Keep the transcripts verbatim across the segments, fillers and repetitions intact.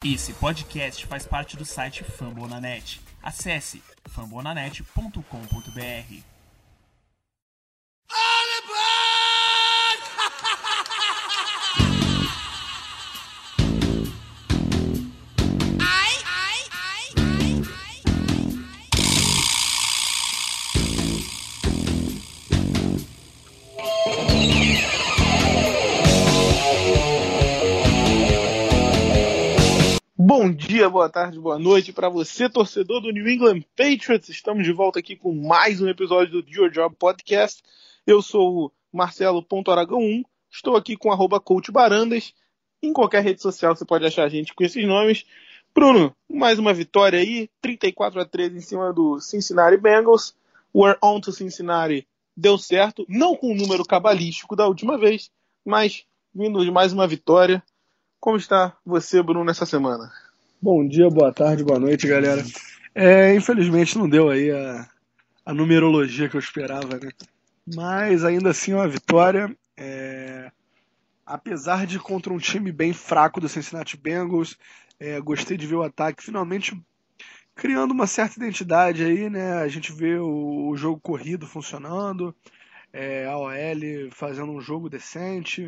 Esse podcast faz parte do site Fambonanet. Acesse fambonanet ponto com ponto b r. Bom dia, boa tarde, boa noite para você, torcedor do New England Patriots. Estamos de volta aqui com mais um episódio do Your Job Podcast. Eu sou o Marcelo Aragão um, estou aqui com arroba Coach Barandas. Em qualquer rede social você pode achar a gente com esses nomes. Bruno, mais uma vitória aí, trinta e quatro a treze em cima do Cincinnati Bengals. We're on to Cincinnati, deu certo, não com o número cabalístico da última vez, mas vindo de mais uma vitória. Como está você, Bruno, nessa semana? Bom dia, boa tarde, boa noite, galera. É, infelizmente não deu aí a, a numerologia que eu esperava, né? Mas ainda assim é uma vitória. É, apesar de contra um time bem fraco do Cincinnati Bengals, é, gostei de ver o ataque finalmente criando uma certa identidade aí, né? A gente vê o, o jogo corrido funcionando, é, a O L fazendo um jogo decente.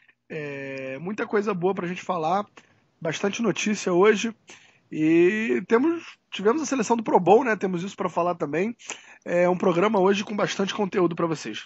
É, muita coisa boa pra gente falar, bastante notícia hoje e temos, tivemos a seleção do Pro Bowl, né? Temos isso para falar também. É um programa hoje com bastante conteúdo para vocês.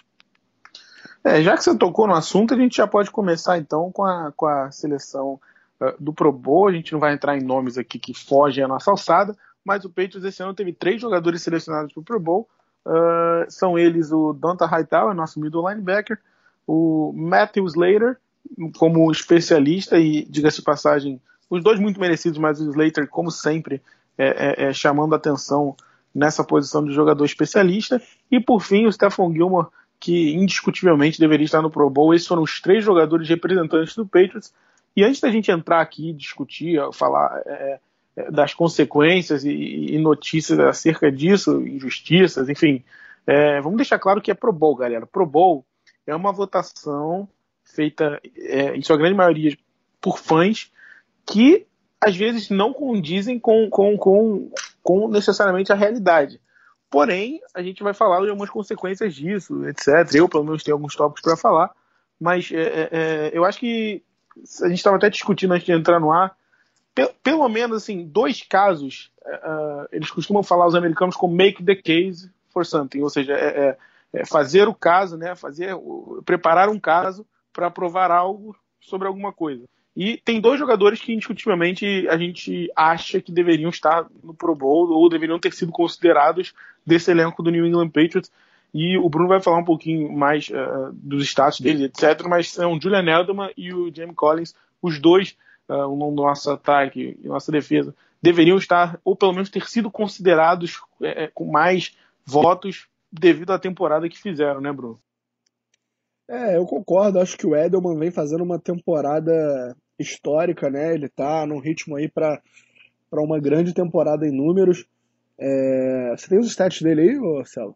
É, já que você tocou no assunto, a gente já pode começar então com a, com a seleção uh, do Pro Bowl. A gente não vai entrar em nomes aqui que fogem à nossa alçada, mas o Patriots esse ano teve três jogadores selecionados para o Pro Bowl. Uh, são eles o Donta Hightower, nosso middle linebacker, o Matthew Slater como especialista e, diga-se de passagem, os dois muito merecidos, mas o Slater, como sempre, é, é, é chamando a atenção nessa posição de jogador especialista. E, por fim, o Stephon Gilmore, que indiscutivelmente deveria estar no Pro Bowl. Esses foram os três jogadores representantes do Patriots. E antes da gente entrar aqui e discutir, falar é, é, das consequências e, e notícias acerca disso, injustiças, enfim, é, vamos deixar claro que é Pro Bowl, galera. Pro Bowl é uma votação feita, é, em sua grande maioria, por fãs que, às vezes, não condizem com, com, com, com necessariamente a realidade. Porém, a gente vai falar de algumas consequências disso, etcétera. Eu, pelo menos, tenho alguns tópicos para falar, mas é, é, eu acho que a gente estava até discutindo antes de entrar no ar, pe- pelo menos, assim, dois casos, uh, eles costumam falar, os americanos, como make the case for something, ou seja, é, é, é fazer o caso, né, fazer, preparar um caso para provar algo sobre alguma coisa. E tem dois jogadores que indiscutivelmente a gente acha que deveriam estar no Pro Bowl ou deveriam ter sido considerados desse elenco do New England Patriots. E o Bruno vai falar um pouquinho mais uh, dos status deles, etcétera. Mas são o Julian Edelman e o Jamie Collins, os dois, uh, no nosso ataque e nossa defesa, deveriam estar, ou pelo menos ter sido considerados é, com mais votos devido à temporada que fizeram, né, Bruno? É, eu concordo, acho que o Edelman vem fazendo uma temporada histórica, né? Ele tá num ritmo aí para para uma grande temporada em números. É, você tem os stats dele aí, Marcelo?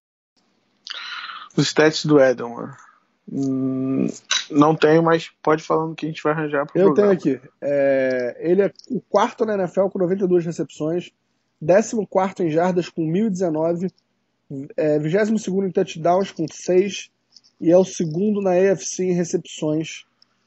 Os stats do Edelman. Hum, não tenho, mas pode falar no que a gente vai arranjar pro Eu programa. tenho aqui. É, ele é o quarto na N F L com noventa e duas recepções, décimo quarto em jardas com mil e dezenove, é, vigésimo segundo em touchdowns com seis, e é o segundo na A F C em recepções,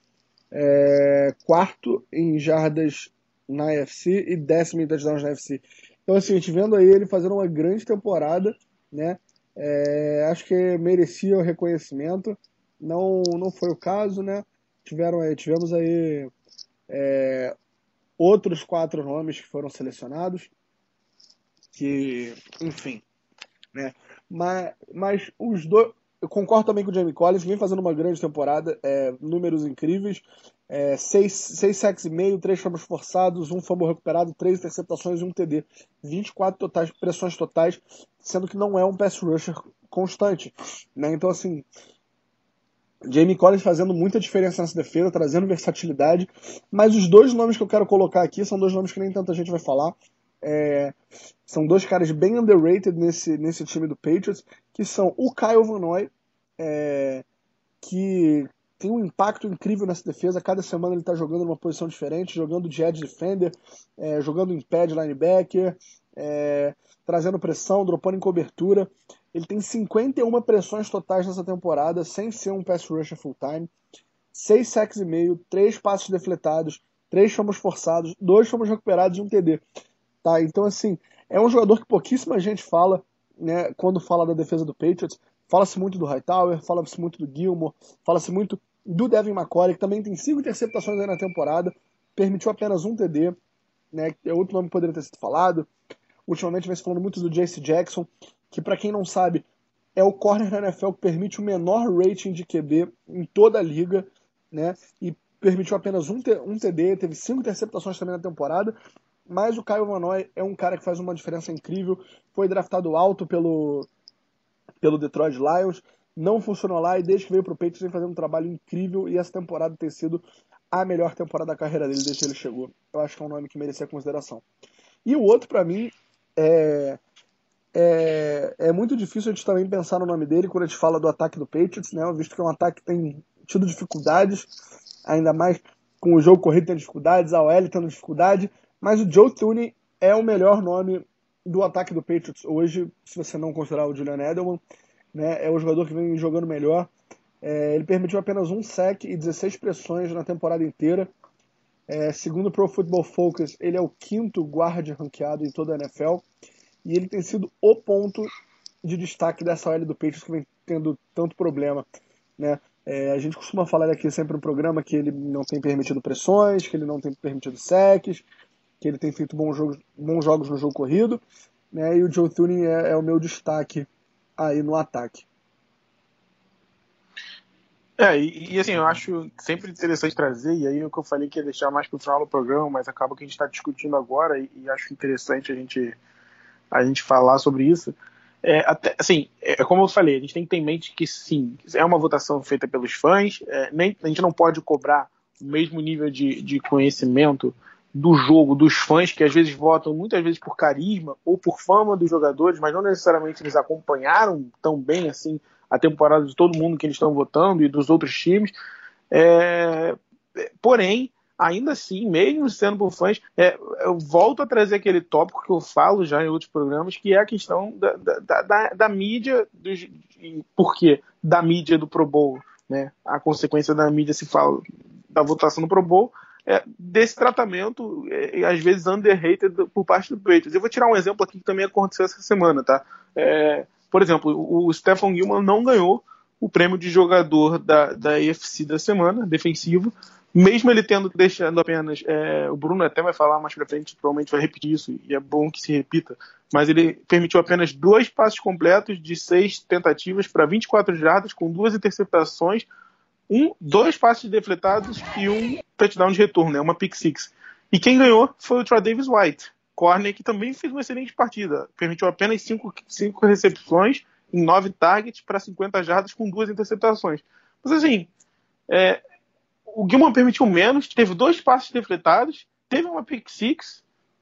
é, quarto em jardas na A F C e décimo em touchdowns na A F C. Então, assim, a gente vendo aí ele fazendo uma grande temporada, né? É, acho que merecia o reconhecimento. Não, não foi o caso, né? Tiveram, tivemos aí é, outros quatro nomes que foram selecionados, que, enfim, né? Mas, mas os dois, eu concordo também com o Jamie Collins, que vem fazendo uma grande temporada, é, números incríveis, é, seis, seis sacks e meio, três fumbles forçados, um fumble recuperado, três interceptações e um T D, vinte e quatro totais, pressões totais, sendo que não é um pass rusher constante, né? Então, assim, Jamie Collins fazendo muita diferença nessa defesa, trazendo versatilidade, mas os dois nomes que eu quero colocar aqui são dois nomes que nem tanta gente vai falar. É, são dois caras bem underrated nesse, nesse time do Patriots, que são o Kyle Van Noy, é, que tem um impacto incrível nessa defesa. Cada semana ele está jogando numa posição diferente, jogando de edge defender, é, jogando em pad linebacker, é, trazendo pressão, dropando em cobertura. Ele tem cinquenta e uma pressões totais nessa temporada, sem ser um pass rusher full time. seis sacks e meio, três passes defletados, três fumbles forçados, dois fumbles recuperados e um T D. Tá? Então, assim, é um jogador que pouquíssima gente fala, né, quando fala da defesa do Patriots. Fala-se muito do Hightower, fala-se muito do Gilmore, fala-se muito do Devin McCourty, que também tem cinco interceptações aí na temporada, permitiu apenas um T D, né, é outro nome que poderia ter sido falado. Ultimamente vem se falando muito do J C Jackson, que para quem não sabe, é o corner da N F L que permite o menor rating de Q B em toda a liga, né, e permitiu apenas um, um T D, teve cinco interceptações também na temporada, mas o Kyle Van Noy é um cara que faz uma diferença incrível, foi draftado alto pelo, pelo Detroit Lions, não funcionou lá e desde que veio pro Patriots vem fazendo um trabalho incrível e essa temporada tem sido a melhor temporada da carreira dele desde que ele chegou. Eu acho que é um nome que merecia consideração. E o outro, para mim, é, é, é muito difícil a gente também pensar no nome dele quando a gente fala do ataque do Patriots, né? Visto que é um ataque que tem tido dificuldades, ainda mais com o jogo corrido tendo dificuldades, a O L tendo dificuldade, mas o Joe Thuney é o melhor nome do ataque do Patriots hoje, se você não considerar o Julian Edelman, né? É o jogador que vem jogando melhor. É, ele permitiu apenas um sack e dezesseis pressões na temporada inteira. É, segundo o Pro Football Focus, ele é o quinto guard ranqueado em toda a N F L e ele tem sido o ponto de destaque dessa O L do Patriots que vem tendo tanto problema, né? É, a gente costuma falar aqui sempre no programa que ele não tem permitido pressões, que ele não tem permitido sacks, que ele tem feito bons jogos, bons jogos no jogo corrido, né? E o Joe Thuney é, é o meu destaque aí no ataque. É, e, e assim, eu acho sempre interessante trazer, e aí o que eu falei que ia deixar mais pro final do programa, mas acaba que a gente está discutindo agora, e, e acho interessante a gente, a gente falar sobre isso. É, até, assim, é, como eu falei, a gente tem que ter em mente que sim, é uma votação feita pelos fãs, é, nem, a gente não pode cobrar o mesmo nível de, de conhecimento do jogo dos fãs, que às vezes votam muitas vezes por carisma ou por fama dos jogadores, mas não necessariamente eles acompanharam tão bem assim a temporada de todo mundo que eles estão votando e dos outros times. É, porém, ainda assim, mesmo sendo por fãs, é, eu volto a trazer aquele tópico que eu falo já em outros programas, que é a questão da, da, da, da mídia, dos, por quê? Da mídia do Pro Bowl, né? A consequência da mídia se fala da votação do Pro Bowl, é, desse tratamento, é, às vezes underrated por parte do Patriots. Eu vou tirar um exemplo aqui que também aconteceu essa semana, tá? É, por exemplo, o Stephon Gilmore não ganhou o prêmio de jogador da, da A F C da semana, defensivo, mesmo ele tendo deixado apenas, é, o Bruno até vai falar mais pra frente, provavelmente vai repetir isso, e é bom que se repita, mas ele permitiu apenas dois passes completos de seis tentativas para vinte e quatro jardas, com duas interceptações, um, dois passes defletados e um touchdown de retorno, né, uma pick six. E quem ganhou foi o Troy Davis White, corner, que também fez uma excelente partida, permitiu apenas cinco, cinco recepções em nove targets para cinquenta jardas com duas interceptações. Mas assim, é, o Gilmore permitiu menos, teve dois passes defletados, teve uma pick six.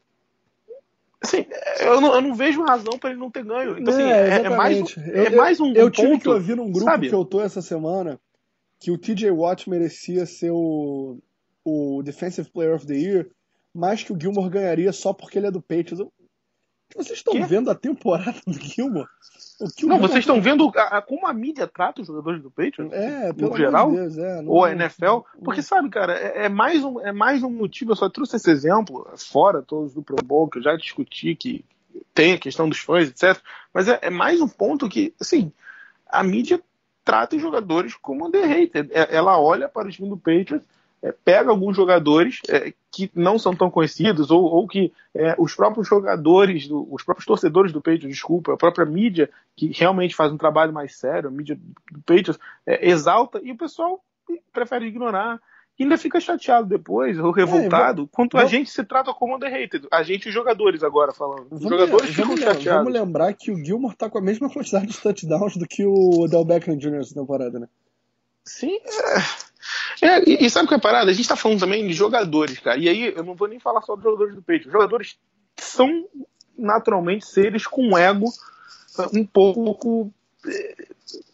Assim, eu não, eu não vejo razão para ele não ter ganho. Então, assim, é, é, mais, é mais um, eu, eu um tive ponto, que ouvir num grupo sabe? que eu tô essa semana que o T J Watt merecia ser o, o Defensive Player of the Year, mais que o Gilmore ganharia só porque ele é do Patriots. Eu, vocês estão Que? vendo a temporada do Gilmore? O que o Não, Gilmore vocês estão tá... vendo a, a, como a mídia trata os jogadores do Patriots, É, no pelo geral, amor de Deus, é, não, ou a N F L, porque não... sabe, cara, é, é, mais um, é mais um motivo, eu só trouxe esse exemplo, fora todos do Pro Bowl, que eu já discuti, que tem a questão dos fãs, etcétera, mas é, é mais um ponto que, assim, a mídia trata os jogadores como underrated. Ela olha para o time do Patriots, é, pega alguns jogadores é, que não são tão conhecidos, ou, ou que é, os próprios jogadores, do, os próprios torcedores do Patriots, desculpa, a própria mídia, que realmente faz um trabalho mais sério, a mídia do Patriots, é, exalta, e o pessoal prefere ignorar. E ainda fica chateado depois, ou revoltado, é, quanto vamos, a gente se trata como underrated. A gente e os jogadores agora falando. Os jogadores ficam vamos, chateados. Vamos lembrar que o Gilmore tá com a mesma quantidade de touchdowns do que o Odell Beckham Júnior essa temporada, né? Sim, é, é, e, e sabe o que é a parada? A gente tá falando também de jogadores, cara. E aí eu não vou nem falar só dos jogadores do Patriots. Jogadores são naturalmente seres com ego um pouco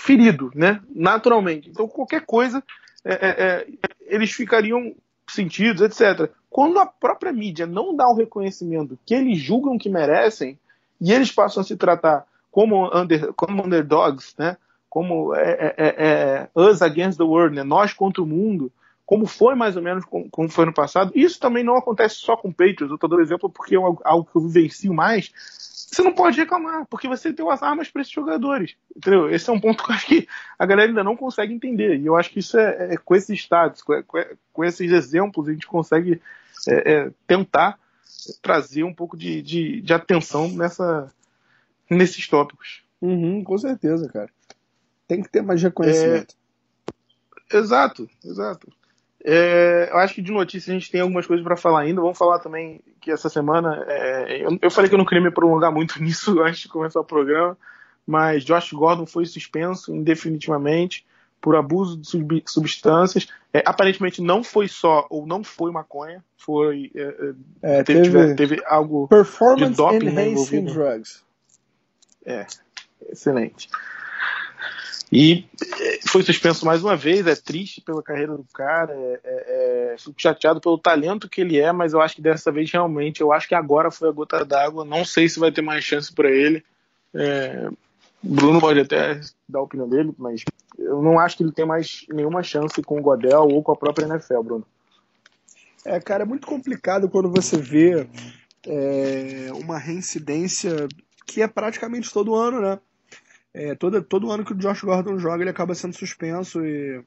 ferido, né? Naturalmente. Então, qualquer coisa, é, é, é, eles ficariam sentidos, etcétera. Quando a própria mídia não dá o reconhecimento que eles julgam que merecem, e eles passam a se tratar como, under, como underdogs, né? Como é, é, é, us against the world, né? Nós contra o mundo, como foi mais ou menos como, como foi no passado. Isso também não acontece só com o Patriots. Eu estou dando exemplo porque é algo que eu vivencio mais. Você não pode reclamar, porque você tem as armas para esses jogadores. Entendeu? Esse é um ponto que eu acho que a galera ainda não consegue entender. E eu acho que isso é, é com esses status, com, com esses exemplos, a gente consegue é, é, tentar trazer um pouco de, de, de atenção nessa, nesses tópicos. Uhum, com certeza, cara. Tem que ter mais reconhecimento. É, exato, exato. É, eu acho que de notícia a gente tem algumas coisas para falar ainda. Vamos falar também que essa semana. É, eu, eu falei que eu não queria me prolongar muito nisso antes de começar o programa, mas Josh Gordon foi suspenso indefinitivamente por abuso de sub, substâncias. É, aparentemente não foi só, ou não foi maconha, foi. É, é, teve, teve, teve algo performance de doping, né, enhancing envolvido. drugs. É, excelente. E foi suspenso mais uma vez, é triste pela carreira do cara, é, é, é, fico chateado pelo talento que ele é, mas eu acho que dessa vez realmente, eu acho que agora foi a gota d'água, não sei se vai ter mais chance para ele. É, Bruno pode até dar a opinião dele, mas eu não acho que ele tem mais nenhuma chance com o Godel ou com a própria N F L, Bruno. É, cara, é muito complicado quando você vê é, uma reincidência que é praticamente todo ano, né? É, todo, todo ano que o Josh Gordon joga, ele acaba sendo suspenso e,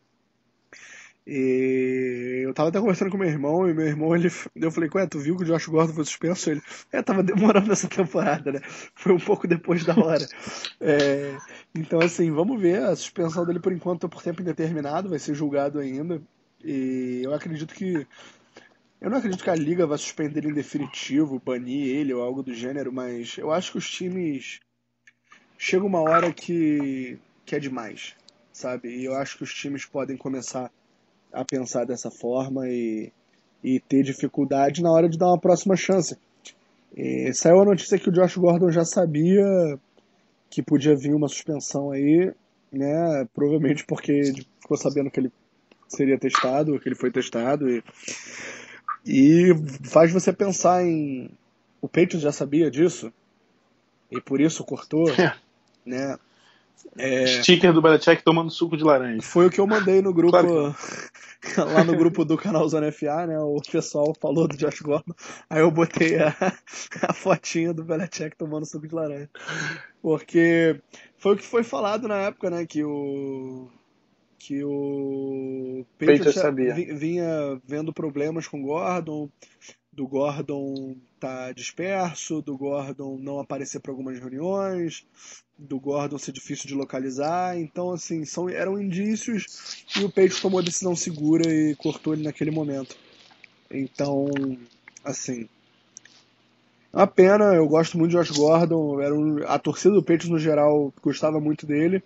e eu tava até conversando com meu irmão, e meu irmão, ele, eu falei, ué, tu viu que o Josh Gordon foi suspenso? Ele, é, tava demorando essa temporada, né? Foi um pouco depois da hora. É, então, assim, vamos ver, a suspensão dele por enquanto é por tempo indeterminado, vai ser julgado ainda, e eu acredito que eu não acredito que a liga vai suspender ele em definitivo, banir ele ou algo do gênero, mas eu acho que os times chega uma hora que, que é demais, sabe? E eu acho que os times podem começar a pensar dessa forma e, e ter dificuldade na hora de dar uma próxima chance. E saiu a notícia que o Josh Gordon já sabia que podia vir uma suspensão aí, né? Provavelmente porque ficou sabendo que ele seria testado, que ele foi testado. E, e faz você pensar em... O Patriots já sabia disso e por isso cortou, né? É... Sticker do Belichick tomando suco de laranja. Foi o que eu mandei no grupo, claro que... lá no grupo do canal Zona F A, né? O pessoal falou do Josh Gordon, aí eu botei a, a fotinha do Belichick tomando suco de laranja. Porque foi o que foi falado na época, né? Que o que o Patriots sabia. vinha vendo problemas com o Gordon, do Gordon tá disperso, do Gordon não aparecer para algumas reuniões, do Gordon ser difícil de localizar. Então, assim, são, eram indícios e o Patriots tomou a decisão segura e cortou ele naquele momento. Então, assim, uma pena. Eu gosto muito de Josh Gordon. Era um, a torcida do Patriots, no geral, gostava muito dele.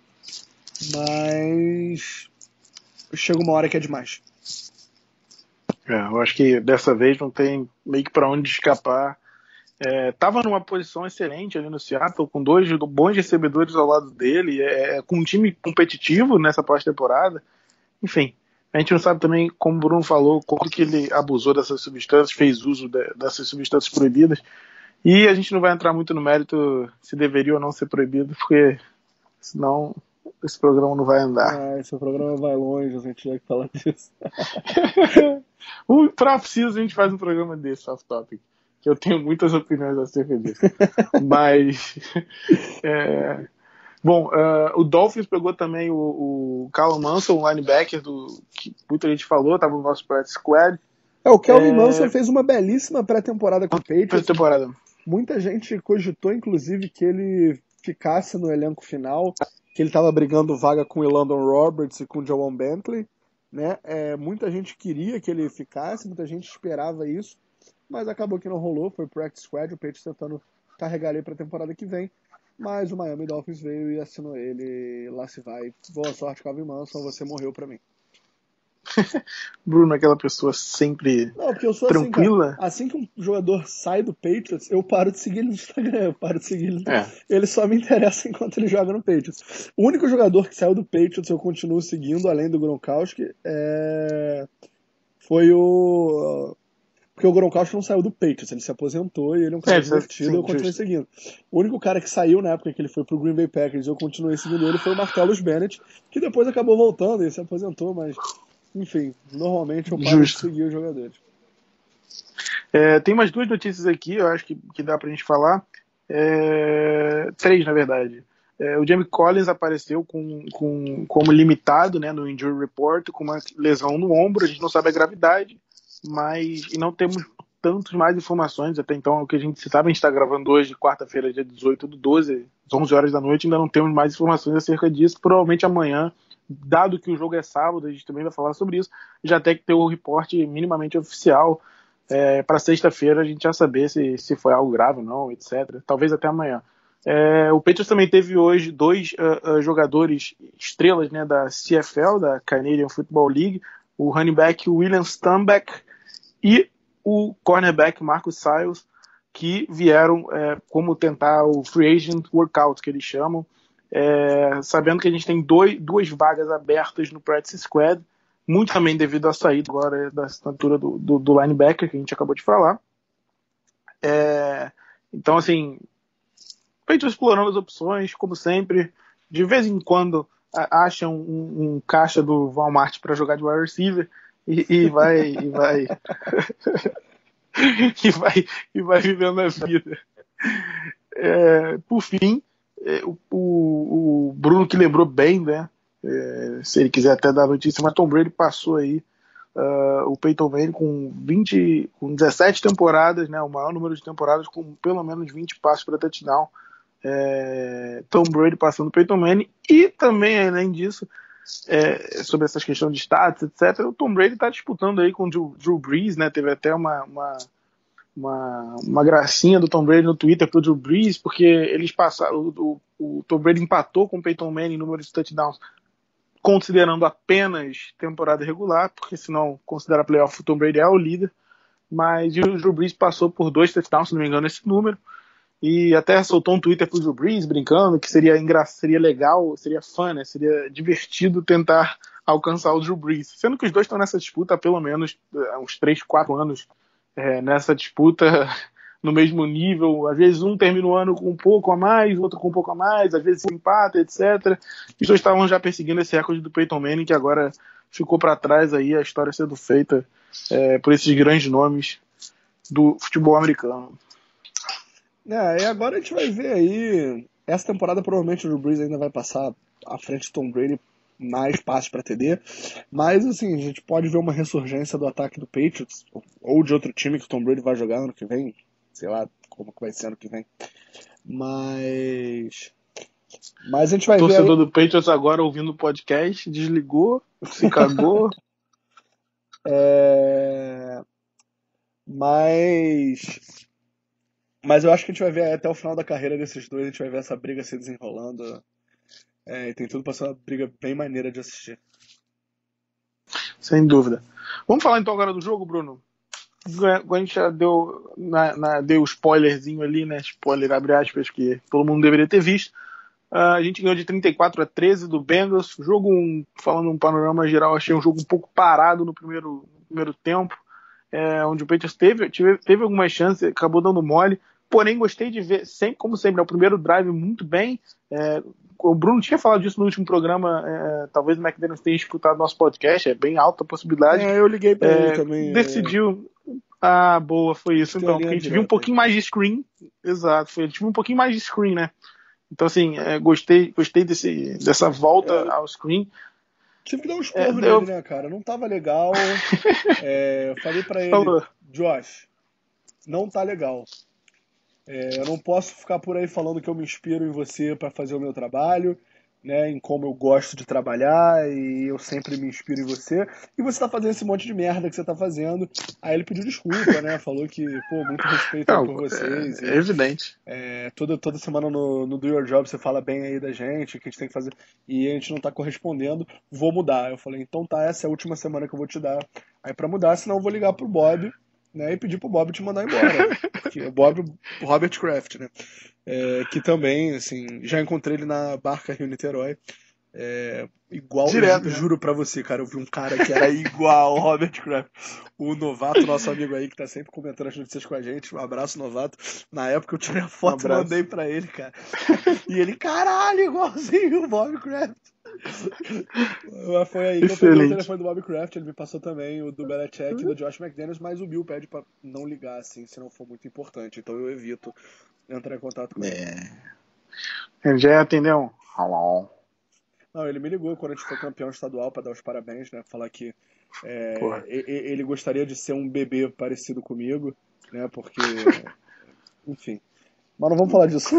Mas chega uma hora que é demais. É, eu acho que dessa vez não tem meio que para onde escapar. É, tava numa posição excelente ali no Seattle, com dois bons recebedores ao lado dele, é, com um time competitivo nessa pós-temporada. Enfim, a gente não sabe também, como o Bruno falou, como que ele abusou dessas substâncias, fez uso de, dessas substâncias proibidas. E a gente não vai entrar muito no mérito se deveria ou não ser proibido, porque senão esse programa não vai andar. Ah, esse programa vai longe, a gente tiver que falar disso. Para preciso a gente faz um programa desse, off-topic, que eu tenho muitas opiniões acerca disso. Mas, é, bom, uh, o Dolphins pegou também o, o Callum Manson, o linebacker, do, que muita gente falou, estava no nosso practice squad. É, o Kelvin é, Manson fez uma belíssima pré-temporada com o Patriots. Pré-temporada. Muita gente cogitou, inclusive, que ele ficasse no elenco final, que ele estava brigando vaga com o Elandon Roberts e com o Joan Bentley, né? É, muita gente queria que ele ficasse, muita gente esperava isso, mas acabou que não rolou, foi pro practice squad, o Patriots tentando carregar ele para a temporada que vem, mas o Miami Dolphins veio e assinou ele, lá se vai. Boa sorte, Calvin Manson, você morreu para mim. Bruno é aquela pessoa sempre Não, porque eu sou tranquila. assim, cara, assim que um jogador sai do Patriots, eu paro de seguir ele no Instagram, eu paro de seguir ele. É. Ele só me interessa enquanto ele joga no Patriots. O único jogador que saiu do Patriots eu continuo seguindo, além do Gronkowski, é... foi o... Porque o Gronkowski não saiu do Patriots, ele se aposentou e ele é um cara É, divertido, sim, eu continuei justo. seguindo. O único cara que saiu na época que ele foi pro Green Bay Packers e eu continuei seguindo ele foi o Martellus Bennett, que depois acabou voltando e se aposentou, mas enfim, normalmente eu paro Justo. de seguir os jogadores. É, tem umas duas notícias aqui, eu acho que, que dá pra gente falar. É, três, na verdade. É, o Jamie Collins apareceu com, com, como limitado, né, no Injury Report, com uma lesão no ombro. A gente não sabe a gravidade, mas e não temos tantas mais informações. Até então, o que a gente sabe, a gente está gravando hoje, quarta-feira, dia dezoito do doze, às onze horas da noite, ainda não temos mais informações acerca disso. Provavelmente amanhã, dado que o jogo é sábado, a gente também vai falar sobre isso, já tem que ter o reporte minimamente oficial. É, para sexta-feira a gente já saber se, se foi algo grave ou não, etcétera. Talvez até amanhã. É, o Patriots também teve hoje dois uh, uh, jogadores estrelas, né, da C F L, da Canadian Football League, o running back William Stanback e o cornerback Marcus Siles, que vieram é, como tentar o Free Agent Workout, que eles chamam, é, sabendo que a gente tem dois, duas vagas abertas no Practice Squad, muito também devido à saída agora da assinatura do, do, do linebacker, que a gente acabou de falar. É, então, assim, feito explorando as opções, como sempre. De vez em quando acham um, um caixa do Walmart para jogar de wide receiver e, e vai e vai e vai e vai vivendo a vida. É, por fim, é, o, o, o Bruno que lembrou bem, né? É, se ele quiser até dar notícia, mas Tom Brady passou aí uh, o Peyton Manning com vinte, com dezessete temporadas, né? O maior número de temporadas com pelo menos vinte passos para touchdown. É, Tom Brady passando o Peyton Manning, e também, além disso, é, sobre essas questões de status, etcétera, o Tom Brady está disputando aí com o Drew, Drew Brees, né? Teve até uma, uma, uma, uma gracinha do Tom Brady no Twitter pro Drew Brees, porque eles passaram, o, o, o Tom Brady empatou com o Peyton Manning em número de touchdowns, considerando apenas temporada regular, porque senão considera playoff, o Tom Brady é o líder, mas o Drew Brees passou por dois touchdowns, se não me engano, esse número. E até soltou um Twitter pro Drew Brees brincando que seria engra... seria legal, seria fun, né? Seria divertido tentar alcançar o Drew Brees. Sendo que os dois estão nessa disputa há pelo menos há uns três, quatro anos, é, nessa disputa no mesmo nível. Às vezes um termina o ano com um pouco a mais, o outro com um pouco a mais, às vezes empata, etcétera. Os dois estavam já perseguindo esse recorde do Peyton Manning, que agora ficou para trás aí, a história sendo feita é, por esses grandes nomes do futebol americano. É, e agora a gente vai ver aí. Essa temporada provavelmente o Drew Brees ainda vai passar à frente do Tom Brady, mais passes para T D. Mas assim, a gente pode ver uma ressurgência do ataque do Patriots, ou de outro time que o Tom Brady vai jogar ano que vem. Sei lá como que vai ser ano que vem. Mas. Mas a gente vai o ver. Torcedor Aí... do Patriots agora ouvindo o podcast, desligou, se cagou. é... Mas. Mas eu acho que a gente vai ver até o final da carreira desses dois, a gente vai ver essa briga se desenrolando. É, e tem tudo pra ser uma briga bem maneira de assistir. Sem dúvida. Vamos falar então agora do jogo, Bruno? A gente já deu, na, na, deu um spoilerzinho ali, né? Spoiler, abre aspas, que todo mundo deveria ter visto. Uh, a gente ganhou de trinta e quatro a treze do Bengals. Jogo, um, falando um panorama geral, achei um jogo um pouco parado no primeiro, no primeiro tempo, é, onde o Patriots teve, teve, teve algumas chances, acabou dando mole. Porém, gostei de ver, sempre, como sempre, né, o primeiro drive muito bem. É, o Bruno tinha falado disso no último programa, é, talvez o McDaniels tenha escutado nosso podcast, é bem alta a possibilidade. É, eu liguei pra é, ele também. Decidiu. Ah, boa, foi isso então. Porque a gente viu um pouquinho mais de screen. Exato, foi, a gente viu um pouquinho mais de screen, né? Então, assim, é, gostei, gostei desse, dessa volta é, ao screen. Tive que dar um esporro é, nele, eu... né, cara? Não tava legal. é, eu falei pra ele, Falou. Josh, não tá legal. É, eu não posso ficar por aí falando que eu me inspiro em você para fazer o meu trabalho. né, em como eu gosto de trabalhar e eu sempre me inspiro em você, e você tá fazendo esse monte de merda que você tá fazendo. Aí ele pediu desculpa, né, falou que, pô, muito respeito aí Não, por vocês, é, é e evidente. é, toda, toda semana no, no Do Your Job você fala bem aí da gente, o que a gente tem que fazer, e a gente não tá correspondendo, vou mudar. Eu falei, então tá, essa é a última semana que eu vou te dar aí pra mudar, senão eu vou ligar pro Bob, né, e pedir pro Bob te mandar embora. Que é o Bob, o Robert Kraft, né? É, que também, assim, já encontrei ele na Barca Rio Niterói. É, igual, Direto, ju- né? juro pra você, cara, eu vi um cara que era igual ao Robert Kraft. O Novato, nosso amigo aí, que tá sempre comentando as notícias com a gente. Um abraço, Novato. Na época eu tirei a Um foto e abraço. mandei pra ele, cara. E ele, caralho, igualzinho o Bob Kraft. Mas foi aí que eu peguei o Excelente. telefone do Bob Kraft, ele me passou também o do Belichick e do Josh McDaniels, mas o Bill pede pra não ligar, assim, se não for muito importante. Então eu evito entrar em contato com ele. É. Ele já atendeu. Alô. Não, ele me ligou quando a gente foi campeão estadual pra dar os parabéns, né? Falar que é, Porra. e- e- ele gostaria de ser um bebê parecido comigo, né? Porque, enfim. Mas não vamos falar disso.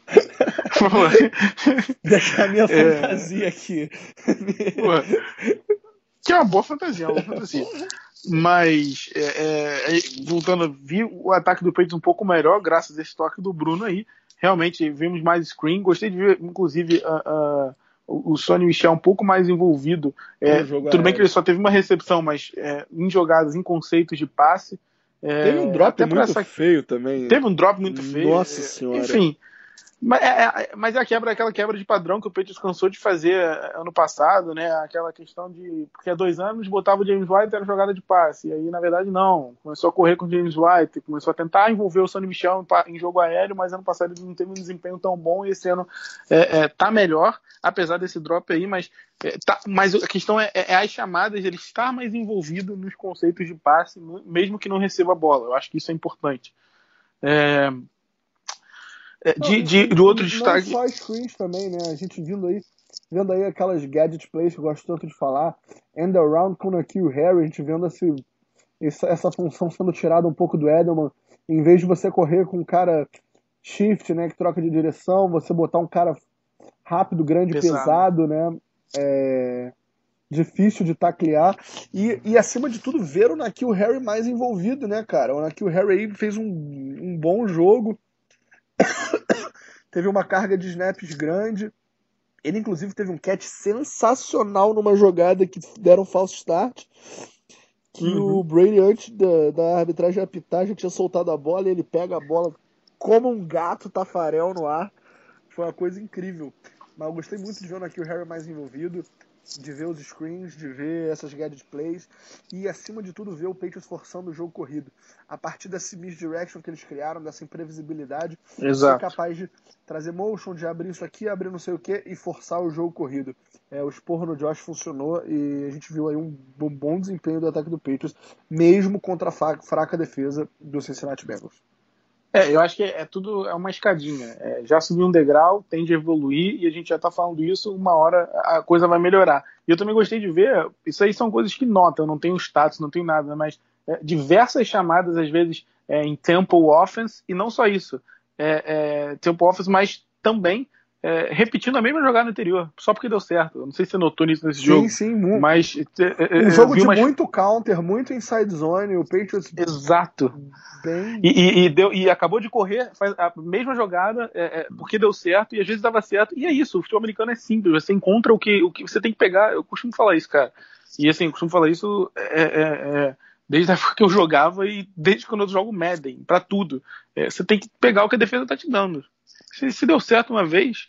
Deixar a minha É. fantasia aqui. Pô, que é uma boa fantasia, uma boa fantasia. Mas, é, é, voltando, vi o ataque do Patriots um pouco melhor, graças a esse toque do Bruno aí. Realmente, vimos mais screen. Gostei de ver, inclusive, a, a, o Sonny Michel um pouco mais envolvido. É, No jogo tudo bem aéreo. que ele só teve uma recepção, mas é, em jogadas, em conceitos de passe. É, Teve um drop até pra muito essa- feio também. Teve um drop muito feio. Nossa é, senhora. Enfim. Mas é, é, mas é a quebra, aquela quebra de padrão que o Patriots cansou de fazer ano passado, né? Aquela questão de. Porque há dois anos botava o James White, era jogada de passe. E aí, na verdade, não. Começou a correr com o James White, começou a tentar envolver o Sonny Michel em, pa- em jogo aéreo, mas ano passado ele não teve um desempenho tão bom e esse ano é, é, tá melhor, apesar desse drop aí, mas, é, tá, mas a questão é, é as chamadas, ele estar mais envolvido nos conceitos de passe, mesmo que não receba a bola. Eu acho que isso é importante. É, De, de, de outro destaque. Não só screens também, né? A gente vindo aí, vendo aí aquelas gadget plays que eu gosto tanto de falar. End around com o N'Keal Harry, a gente vendo esse, essa, essa função sendo tirada um pouco do Edelman. Em vez de você correr com um cara shift, né? Que troca de direção, você botar um cara rápido, grande, Pesado. pesado, né? É, difícil de taclear. E, e acima de tudo, ver o N'Keal Harry mais envolvido, né, cara? O N'Keal Harry aí fez um, um bom jogo. Teve uma carga de snaps grande. Ele, inclusive, teve um catch sensacional numa jogada que deram false start. Que Uhum. o Brady, antes da, da arbitragem apitar, já tinha soltado a bola e ele pega a bola como um gato tafarel no ar. Foi uma coisa incrível. Mas eu gostei muito de ver o N'Keal Harry mais envolvido, de ver os screens, de ver essas gadget plays e, acima de tudo, ver o Patriots forçando o jogo corrido. A partir dessa misdirection que eles criaram, dessa imprevisibilidade, Exato. ser capaz de trazer motion, de abrir isso aqui, abrir não sei o que e forçar o jogo corrido. É, o esporro no Josh funcionou e a gente viu aí um bom desempenho do ataque do Patriots, mesmo contra a fraca defesa do Cincinnati Bengals. É, eu acho que é, é tudo é uma escadinha. É, já subiu um degrau, tende a evoluir e a gente já tá falando isso, uma hora a coisa vai melhorar. E eu também gostei de ver, isso aí são coisas que notam, eu não tenho status, não tenho nada, mas é, diversas chamadas, às vezes, é, em tempo offense, e não só isso, é, é, tempo offense, mas também é, repetindo a mesma jogada anterior, só porque deu certo. Eu não sei se você notou nisso nesse sim, jogo. Sim, sim. Mas, é, um é, jogo de umas... muito counter, muito inside zone, o Patriots... Exato. Bem... E, e, e, deu, e acabou de correr, faz a mesma jogada, é, é, porque deu certo, e às vezes dava certo. E é isso, o futebol americano é simples, você encontra o que, o que você tem que pegar. Eu costumo falar isso, cara. E assim, eu costumo falar isso é, é, é, desde a época que eu jogava e desde quando eu jogo Madden, pra tudo. É, você tem que pegar o que a defesa tá te dando. Se, se deu certo uma vez,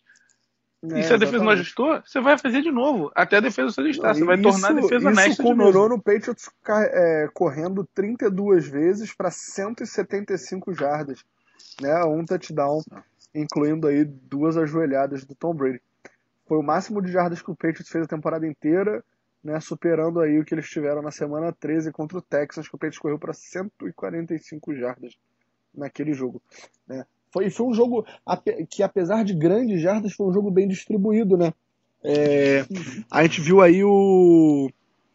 É, e se a defesa não exatamente. ajustou, você vai fazer de novo, até a defesa se ajustar. Não, você vai isso, tornar a defesa honesta Isso de culminou novo. no Patriots é, correndo trinta e duas vezes para cento e setenta e cinco jardas, né? Um touchdown, incluindo aí duas ajoelhadas do Tom Brady. Foi o máximo de jardas que o Patriots fez a temporada inteira, né? Superando aí o que eles tiveram na semana treze contra o Texans, que o Patriots correu para cento e quarenta e cinco jardas naquele jogo, né? Foi, foi um jogo que, apesar de grandes jardas, foi um jogo bem distribuído, né? É, a gente viu aí o,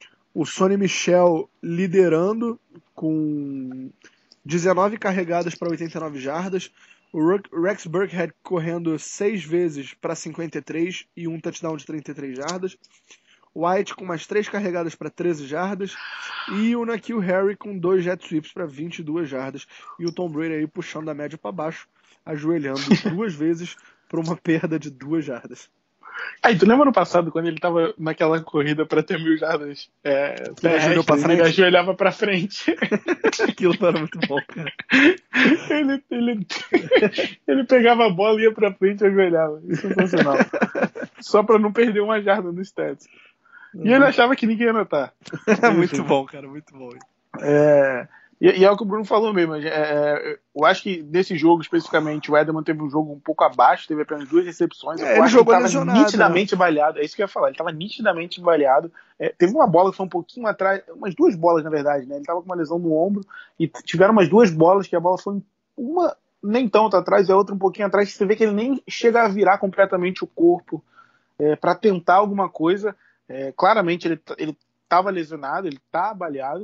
o Sonny Michel liderando com dezenove carregadas para oitenta e nove jardas. O Rex Burkhead correndo seis vezes para cinquenta e três e um touchdown de trinta e três jardas. White com mais três carregadas para treze jardas. E o N'Keal Harry com dois jet sweeps para vinte e duas jardas. E o Tom Brady aí puxando a média para baixo, ajoelhando duas vezes para uma perda de duas jardas. Aí, tu lembra no passado, quando ele tava naquela corrida pra ter mil jardas é, ajoelhou pra frente? Ele ajoelhava pra frente. Aquilo era muito bom, cara. ele, ele, ele pegava a bola e ia pra frente e ajoelhava. Isso é sensacional. Só pra não perder uma jarda no stats. E ele achava que ninguém ia notar. Muito bom, cara, muito bom. É... E, e é o que o Bruno falou mesmo. É, é, eu acho que desse jogo especificamente, o Edelman teve um jogo um pouco abaixo, teve apenas duas recepções. É, ele jogou lesionado. Nitidamente baleado. É isso que eu ia falar. Ele estava nitidamente baleado. É, teve uma bola que foi um pouquinho atrás, umas duas bolas na verdade, né? Ele estava com uma lesão no ombro e tiveram umas duas bolas que a bola foi uma nem tanto atrás e a outra um pouquinho atrás. Você vê que ele nem chega a virar completamente o corpo é, para tentar alguma coisa. É, claramente ele ele estava lesionado, ele está baleado.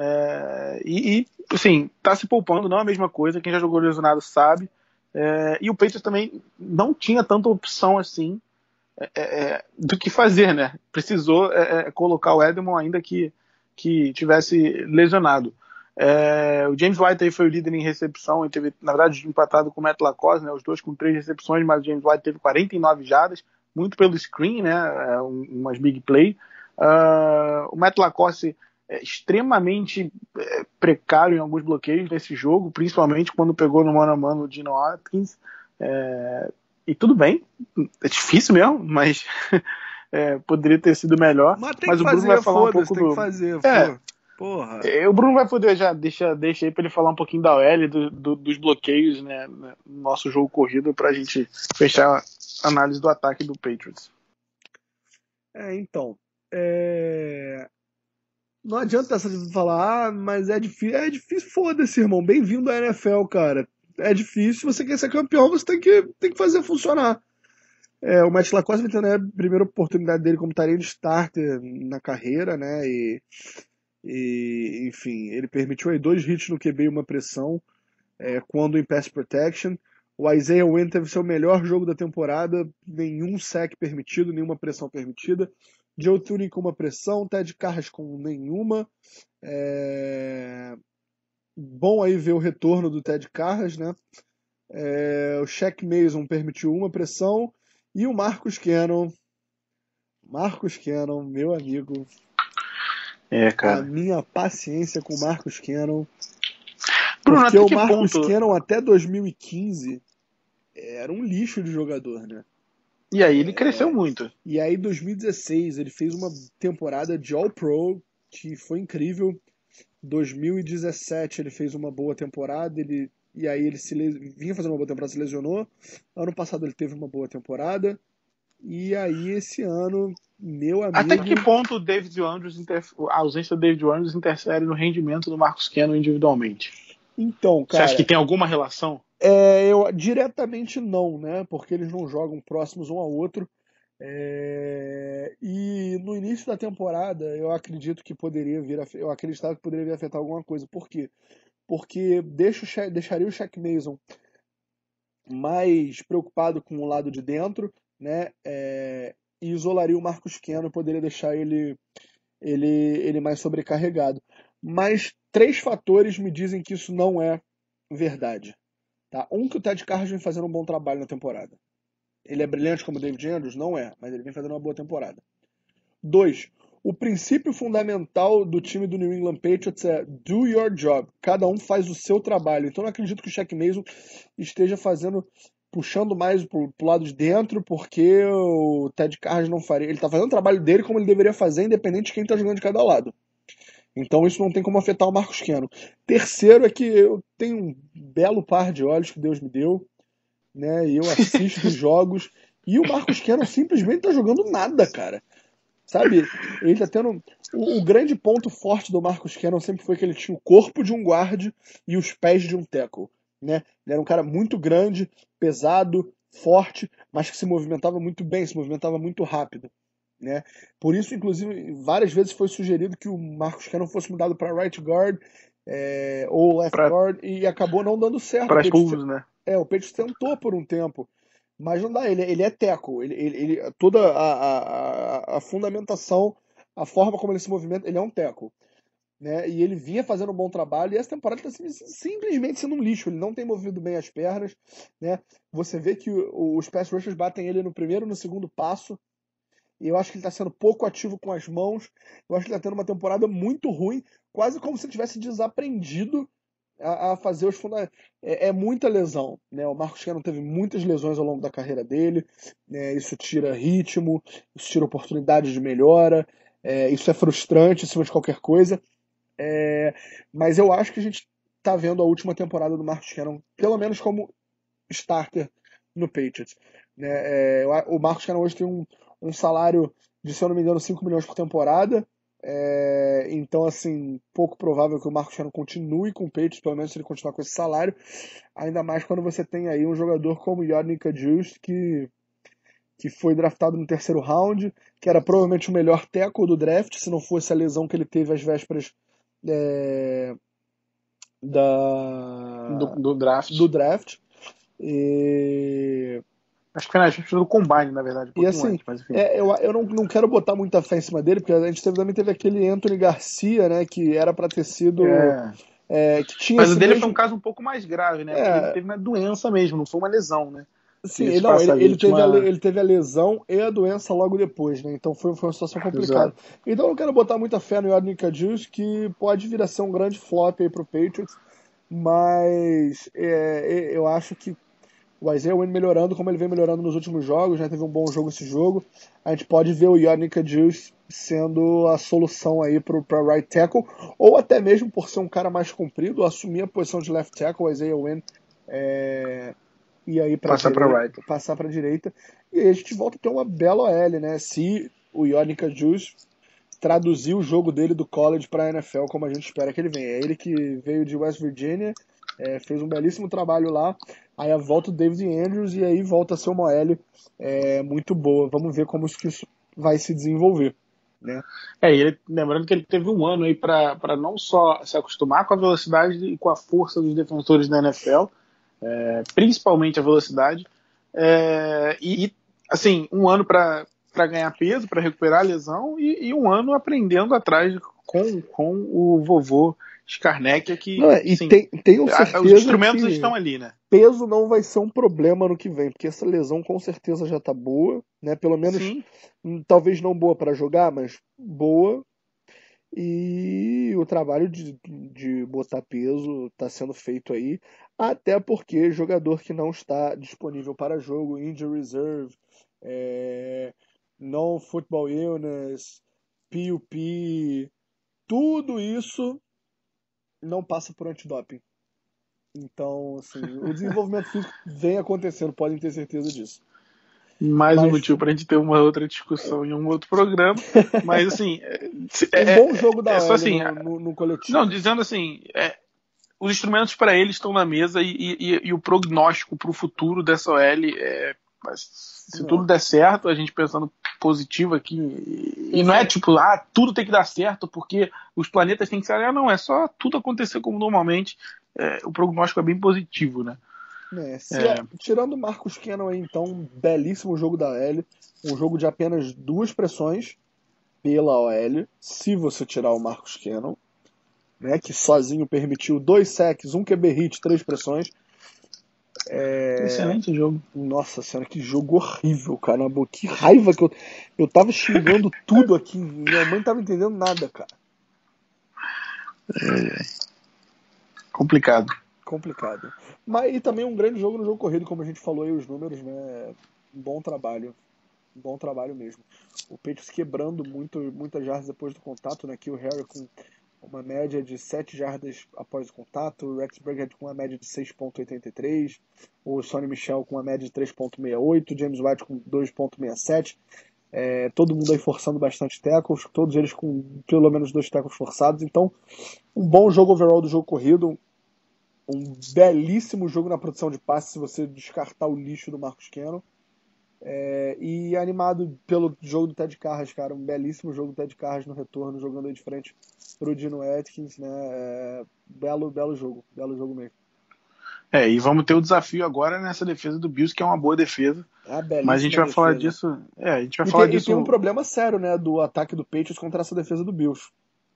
É, e, e, assim, tá se poupando, não é a mesma coisa, quem já jogou lesionado sabe. É, e o Patriots também não tinha tanta opção assim é, é, do que fazer, né? Precisou é, é, colocar o Edelman ainda que, que tivesse lesionado. É, o James White aí foi o líder em recepção, ele teve, na verdade, empatado com o Matt LaCosse, né? Os dois com três recepções, mas o James White teve quarenta e nove jardas, muito pelo screen, né? É, um, umas big play. Uh, o Matt LaCosse é extremamente é, precário em alguns bloqueios nesse jogo, principalmente quando pegou no mano a mano o Dino Atkins. É, e tudo bem, é difícil mesmo, mas é, poderia ter sido melhor. Mas, tem mas que o Bruno fazer, vai falar um pouco tem do... que fazer, é, porra. É, o Bruno vai poder já deixa, deixa aí para ele falar um pouquinho da O L, do, do, dos bloqueios, né, no nosso jogo corrido, para a gente fechar a análise do ataque do Patriots. É, então, é... não adianta essa de falar, ah, mas é difícil. É difícil, foda-se, irmão. Bem-vindo à N F L, cara. É difícil, se você quer ser campeão, você tem que, tem que fazer funcionar. É, o Matt LaCosse vai ter né, a primeira oportunidade dele como tarefa de starter na carreira, né? E, e enfim, ele permitiu aí dois hits no Q B e uma pressão é, quando em pass protection. O Isaiah Wynn teve seu melhor jogo da temporada, nenhum sack permitido, nenhuma pressão permitida. Joe Thuney com uma pressão, Ted Carras com nenhuma. É... Bom aí ver o retorno do Ted Carras, né? É... O Shaq Mason permitiu uma pressão e o Marcus Cannon. Marcus Cannon, meu amigo. É, cara. A minha paciência com o Marcus Cannon. Bruno, porque o Marcus ponto... Cannon até dois mil e quinze era um lixo de jogador, né? E aí ele cresceu é, muito. E aí, em dois mil e dezesseis, ele fez uma temporada de All-Pro, que foi incrível. dois mil e dezessete, ele fez uma boa temporada, ele, e aí ele se vinha fazendo uma boa temporada, se lesionou. Ano passado ele teve uma boa temporada. E aí, esse ano, meu amigo... Até que ponto o David Andrews inter... a ausência do David Andrews interfere no rendimento do Marcus Cannon individualmente? Então, cara... Você acha que tem alguma relação? É, eu, diretamente não, né? Porque eles não jogam próximos um ao outro. É, e no início da temporada eu acredito que poderia vir a, eu acreditava que poderia vir a afetar alguma coisa. Por quê? Porque deixa o, deixaria o Shaq Mason mais preocupado com o lado de dentro, né? É, e isolaria o Marcus Cannon, poderia deixar ele, ele, ele mais sobrecarregado. Mas três fatores me dizem que isso não é verdade. Tá? Um, que o Ted Carras vem fazendo um bom trabalho na temporada. Ele é brilhante como o David Andrews? Não é, mas ele vem fazendo uma boa temporada. Dois, o princípio fundamental do time do New England Patriots é do your job. Cada um faz o seu trabalho. Então não acredito que o Shaq Mason esteja fazendo, puxando mais pro, pro lado de dentro, porque o Ted Carras não faria. Ele está fazendo o trabalho dele como ele deveria fazer, independente de quem está jogando de cada lado. Então isso não tem como afetar o Marcus Cannon. Terceiro é que eu tenho um belo par de olhos que Deus me deu, né? E eu assisto os jogos e o Marcus Cannon simplesmente tá jogando nada, cara. Sabe? Ele tá tendo... O, o grande ponto forte do Marcus Cannon sempre foi que ele tinha o corpo de um guarde e os pés de um tackle, né? Ele era um cara muito grande, pesado, forte, mas que se movimentava muito bem, se movimentava muito rápido. Né? Por isso, inclusive, várias vezes foi sugerido que o Marcus Cannon fosse mudado para right guard é, ou left pra, guard e acabou não dando certo. Para expulsos, né? É, o Patriots tentou por um tempo, mas não dá, ele, ele é tackle, ele, ele, ele- toda a, a, a, a fundamentação, a forma como ele se movimenta, ele é um tackle. Né? E ele vinha fazendo um bom trabalho, e essa temporada está simplesmente sendo um lixo. Ele não tem movido bem as pernas, né? Você vê que o, os pass rushers batem ele no primeiro e no segundo passo, e eu acho que ele está sendo pouco ativo com as mãos. Eu acho que ele está tendo uma temporada muito ruim, quase como se ele tivesse desaprendido a, a fazer os fundamentos. É, é muita lesão, né? O Marcus Cannon teve muitas lesões ao longo da carreira dele, né? Isso tira ritmo, isso tira oportunidade de melhora, é, isso é frustrante acima de qualquer coisa. É, mas eu acho que a gente tá vendo a última temporada do Marcus Cannon, pelo menos como starter no Patriots. Né? É, o Marcus Cannon hoje tem um, um salário de, se eu não me engano, cinco milhões por temporada. É, então, assim, pouco provável que o Marcus Cannon continue com o Patriots, pelo menos se ele continuar com esse salário. Ainda mais quando você tem aí um jogador como Yodny Kajus, que que foi draftado no terceiro round, que era provavelmente o melhor tackle do draft, se não fosse a lesão que ele teve às vésperas é, do, da, do draft. do draft. E, Acho que foi na gente do Combine, na verdade, um e pouquinho assim, antes, mas enfim. é, eu, eu não, não quero botar muita fé em cima dele, porque a gente teve, também teve aquele Anthony Garcia, né, que era para ter sido... É. É, que tinha Mas esse o dele mesmo... foi um caso um pouco mais grave, né? Porque ele É, teve uma doença mesmo, não foi uma lesão, né? sim, ele, Diga-se de não, ele, passagem, ele, ele tinha teve a, le- uma... ele teve a lesão e a doença logo depois, né? Então foi, foi uma situação complicada. Exato. Então eu não quero botar muita fé no Yodny Kajus, que pode vir a ser um grande flop aí pro Patriots, mas é, é, eu acho que o Isaiah Wynn melhorando como ele vem melhorando nos últimos jogos, né? Teve um bom jogo esse jogo. A gente pode ver o Yodny Kajus sendo a solução aí pro, pra right tackle, ou até mesmo por ser um cara mais comprido, assumir a posição de left tackle, o Isaiah Wynn é, e aí para Passar pra direita, right. passar para direita, e aí a gente volta a ter uma bela O L, né? Se o Yodny Kajus traduzir o jogo dele do college para a N F L como a gente espera que ele venha. É ele que veio de West Virginia, é, fez um belíssimo trabalho lá, aí volta o David Andrews e aí volta a ser uma O L é, muito boa. Vamos ver como isso, que isso vai se desenvolver. Né? É, e ele, lembrando que ele teve um ano aí para não só se acostumar com a velocidade e com a força dos defensores da N F L, é, principalmente a velocidade, é, e, e, assim, um ano para ganhar peso, para recuperar a lesão, e, e um ano aprendendo atrás com, com o vovô Skarnek, que, Não, é, e sim, tem, tenho a, os certeza instrumentos que estão ali, né? peso não vai ser um problema no que vem, porque essa lesão com certeza já tá boa, né? Pelo menos, Sim, hum, talvez não boa para jogar, mas boa. E o trabalho de, de botar peso está sendo feito aí, até porque jogador que não está disponível para jogo, injury reserve, é, non-football illness, P U P, tudo isso não passa por antidoping. Então, assim, o desenvolvimento físico vem acontecendo, podem ter certeza disso. mais um Mas motivo para a gente ter uma outra discussão em um outro programa, mas assim, é, um é, bom jogo da é só O L assim, no, no, no não, coletivo. dizendo assim, é, os instrumentos para ele estão na mesa e, e, e o prognóstico para o futuro dessa O L é, se tudo der certo, a gente pensando positivo aqui, e, e não é tipo, ah, tudo tem que dar certo porque os planetas têm que se alinhar, não, é só tudo acontecer como normalmente, é, o prognóstico é bem positivo, né? É, se É, a- tirando o Marcus Cannon aí, então, um belíssimo jogo da O L, um jogo de apenas duas pressões pela O L, se você tirar o Marcus Cannon, né, que sozinho permitiu dois sacks, um Q B hit, três pressões. É... excelente jogo. Nossa senhora, que jogo horrível, cara. Que raiva que eu. Eu tava xingando tudo aqui. Minha mãe tava entendendo nada, cara. É, complicado. Complicado. Mas e também um grande jogo no jogo corrido, como a gente falou aí, os números, né? Um bom trabalho. Um bom trabalho mesmo. O Patriots quebrando muito, muitas jardas depois do contato, né? Que o Harry com uma média de sete jardas após o contato, o Rex Burkhead com uma média de seis vírgula oitenta e três, o Sonny Michel com uma média de três vírgula sessenta e oito, o James White com dois vírgula sessenta e sete. É, todo mundo aí forçando bastante tackles, todos eles com pelo menos dois tackles forçados. Então, um bom jogo overall do jogo corrido, um belíssimo jogo na produção de passes, se você descartar o lixo do Marcus Cannon. É, e animado pelo jogo do Ted Carras, cara, um belíssimo jogo do Ted Carras no retorno, jogando aí de frente pro Dino Atkins, né? É, belo, belo jogo, belo jogo mesmo. É, e vamos ter o desafio agora nessa defesa do Bills, que é uma boa defesa. Ah, Mas a gente vai belíssima falar defesa. disso. É, a gente vai E falar tem, e disso. tem um problema sério, né, do ataque do Patriots contra essa defesa do Bills.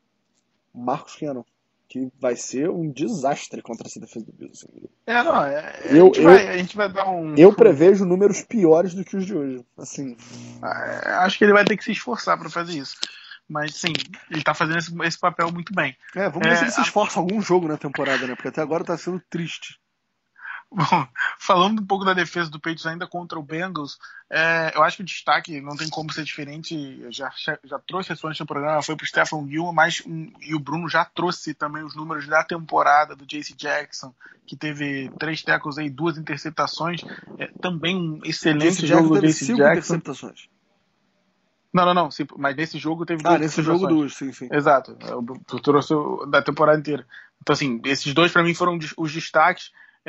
Marcus Cannon, que vai ser um desastre contra essa defesa do Bills. Assim. É, não, é, a, Eu, gente eu, vai, a gente vai dar um. eu prevejo números piores do que os de hoje. Assim, É, acho que ele vai ter que se esforçar para fazer isso. Mas sim, ele tá fazendo esse, esse papel muito bem. é, vamos É, ver se ele se a- esforça algum jogo na temporada, né? Porque até agora tá sendo triste. Bom, falando um pouco da defesa do Patriots ainda contra o Bengals, é, eu acho que o destaque não tem como ser diferente. Eu já, já, já trouxe isso antes do programa, foi pro Stephen Gilmore, mas um, e o Bruno já trouxe também os números da temporada do J C Jackson, que teve três tackles aí, duas interceptações. É, também um excelente Esse jogo Jackson do teve J C cinco Jackson. interceptações. Não, não, não, sim, mas nesse jogo teve Ah, duas nesse jogo interceptações. duas, sim, sim. Exato, eu trouxe o da temporada inteira. Então, assim, esses dois para mim foram os destaques.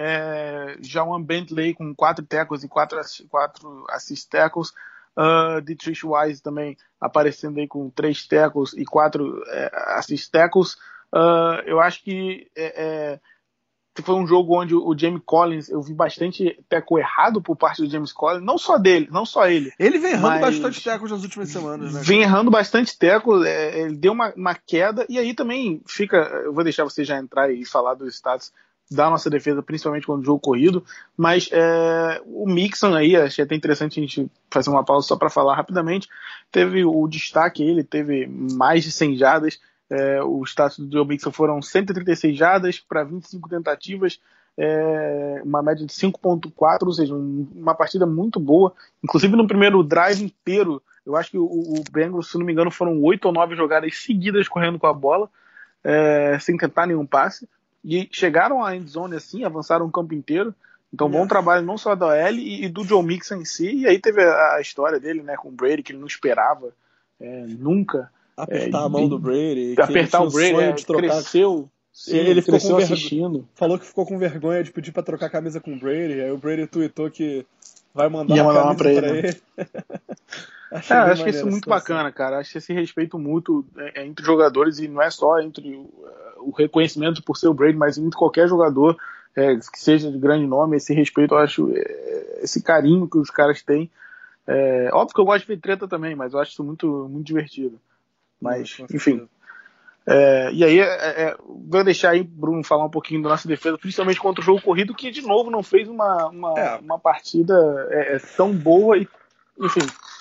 É, Jawan Bentley com quatro tackles e quatro, quatro assist tackles. Uh, Dietrich Wise também aparecendo aí com três tackles e quatro é, assist tackles. Uh, eu acho que é, é, foi um jogo onde o Jamie Collins, eu vi bastante tackle errado por parte do James Collins, não só dele, não só ele. Ele vem errando mas bastante tackles nas últimas semanas, né? Vem errando bastante tackle, é, ele deu uma, uma queda, e aí também fica. Eu vou deixar você já entrar e falar dos status da nossa defesa, principalmente quando o jogo corrido, mas é, o Mixon aí, achei até interessante a gente fazer uma pausa só para falar rapidamente, teve o destaque, ele teve mais de cem jardas, é, o status do Joe Mixon foram cento e trinta e seis jardas para vinte e cinco tentativas, é, uma média de cinco ponto quatro, ou seja, um, uma partida muito boa, inclusive no primeiro drive inteiro, eu acho que o, o Bengals, se não me engano, foram oito ou nove jogadas seguidas correndo com a bola, é, sem tentar nenhum passe, e chegaram à endzone assim, avançaram o campo inteiro. Então, bom trabalho não só da O L e, e do Joe Mixon em si. E aí teve a, a história dele, né, com o Brady, que ele não esperava é, nunca. Apertar é, a mão de, do Brady, de apertar o Brady, sonho é, de trocar. cresceu. Sim, ele ficou cresceu com assistindo. Falou que ficou com vergonha de pedir pra trocar a camisa com o Brady. Aí o Brady tweetou que vai mandar Ia uma mandar camisa uma pra ele. pra Né? ele. Achei É, bem acho que isso é muito bacana, cara. Acho que esse respeito mútuo é, entre jogadores, e não é só entre o, o reconhecimento por ser o Brady, mas entre qualquer jogador é, que seja de grande nome, esse respeito, eu acho, é, esse carinho que os caras têm. É, óbvio que eu gosto de ver treta também, mas eu acho isso muito, muito divertido. Mas, Não, enfim. É, e aí, é, é, vou deixar aí Bruno falar um pouquinho da nossa defesa, principalmente contra o jogo corrido, que de novo não fez uma, uma, é. uma partida é, tão boa e, enfim.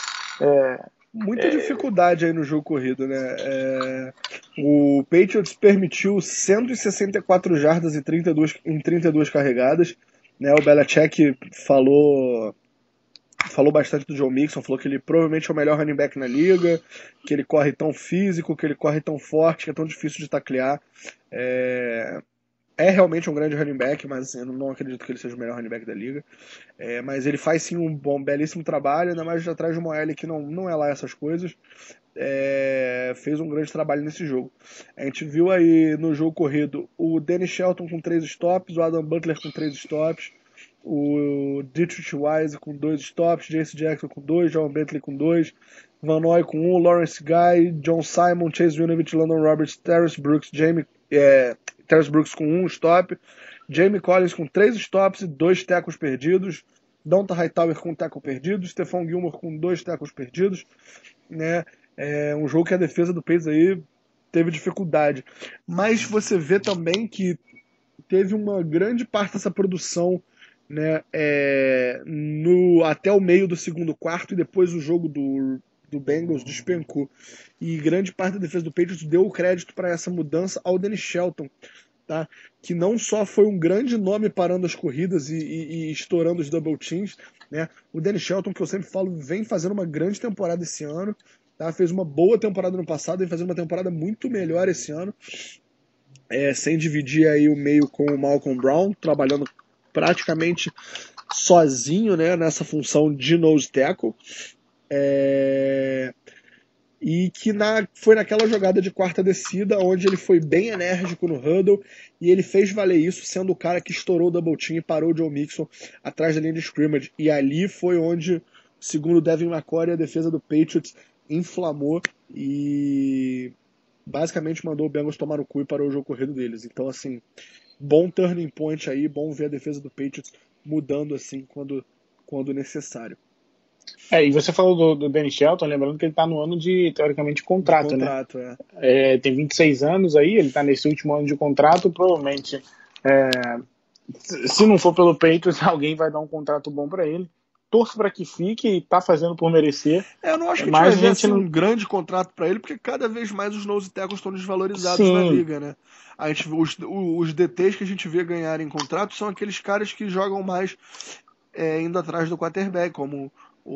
É, Muita dificuldade aí no jogo corrido, né? É, o Patriots permitiu cento e sessenta e quatro jardas em trinta e duas, em trinta e duas carregadas. Né? O Belichick falou, falou bastante do Joe Mixon, falou que ele provavelmente é o melhor running back na liga, que ele corre tão físico, que ele corre tão forte, que é tão difícil de taclear. É, é realmente um grande running back, mas assim, eu não acredito que ele seja o melhor running back da liga. É, mas ele faz sim um bom, belíssimo trabalho, ainda mais atrás de uma O L que não, não é lá essas coisas. É, fez um grande trabalho nesse jogo. A gente viu aí no jogo corrido o Danny Shelton com três stops, o Adam Butler com três stops, o Dietrich Wise com dois stops, J C Jackson com dois, John Bentley com dois, Van Noy com um, Lawrence Guy, John Simon, Chase Winovich, London Roberts, Terrence Brooks, Jamie, é, Terrence Brooks com um stop, Jamie Collins com três stops e dois tackles perdidos, Donta Hightower com um tackle perdido, Stephon Gilmore com dois tackles perdidos, né? É um jogo que a defesa do Patriots aí teve dificuldade. Mas você vê também que teve uma grande parte dessa produção, né, é, no, até o meio do segundo quarto, e depois o jogo do, do Bengals despencou. E grande parte da defesa do Patriots deu o crédito para essa mudança ao Danny Shelton, tá? Que não só foi um grande nome parando as corridas e, e, e estourando os double teams, né? O Danny Shelton, que eu sempre falo, vem fazendo uma grande temporada esse ano, tá? Fez uma boa temporada no passado, vem fazendo uma temporada muito melhor esse ano, é, sem dividir aí o meio com o Malcolm Brown, trabalhando praticamente sozinho, né, nessa função de nose tackle. É... E que na, foi naquela jogada de quarta descida, onde ele foi bem enérgico no huddle, e ele fez valer isso, sendo o cara que estourou o double team e parou o Joe Mixon atrás da linha de scrimmage. E ali foi onde, segundo o Devin McCourty, a defesa do Patriots inflamou e basicamente mandou o Bengals tomar no cu e parou o jogo corrido deles. Então, assim, bom turning point aí, bom ver a defesa do Patriots mudando assim quando, quando necessário. É, e você falou do, do Danny Shelton, lembrando que ele está no ano de, teoricamente, contrato, de contrato, né? É. É, tem vinte e seis anos aí, ele está nesse último ano de contrato, provavelmente, é, se não for pelo Patriots, alguém vai dar um contrato bom para ele. Torço para que fique e tá fazendo por merecer. É, eu não acho que mas vai ver a gente assim, não... um grande contrato para ele, porque cada vez mais os nose tackles estão desvalorizados Sim. na liga, né? A gente, os, os D Ts que a gente vê ganharem contrato são aqueles caras que jogam mais é, indo atrás do quarterback, como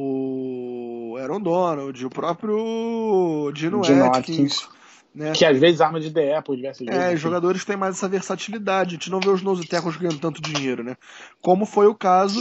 o Aaron Donald, o próprio Geno Geno Atkins, Atkins, né? que às vezes arma de D E por diversas vezes. É, enfim. os jogadores têm mais essa versatilidade. A gente não vê os nose tackles ganhando tanto dinheiro, né? Como foi o caso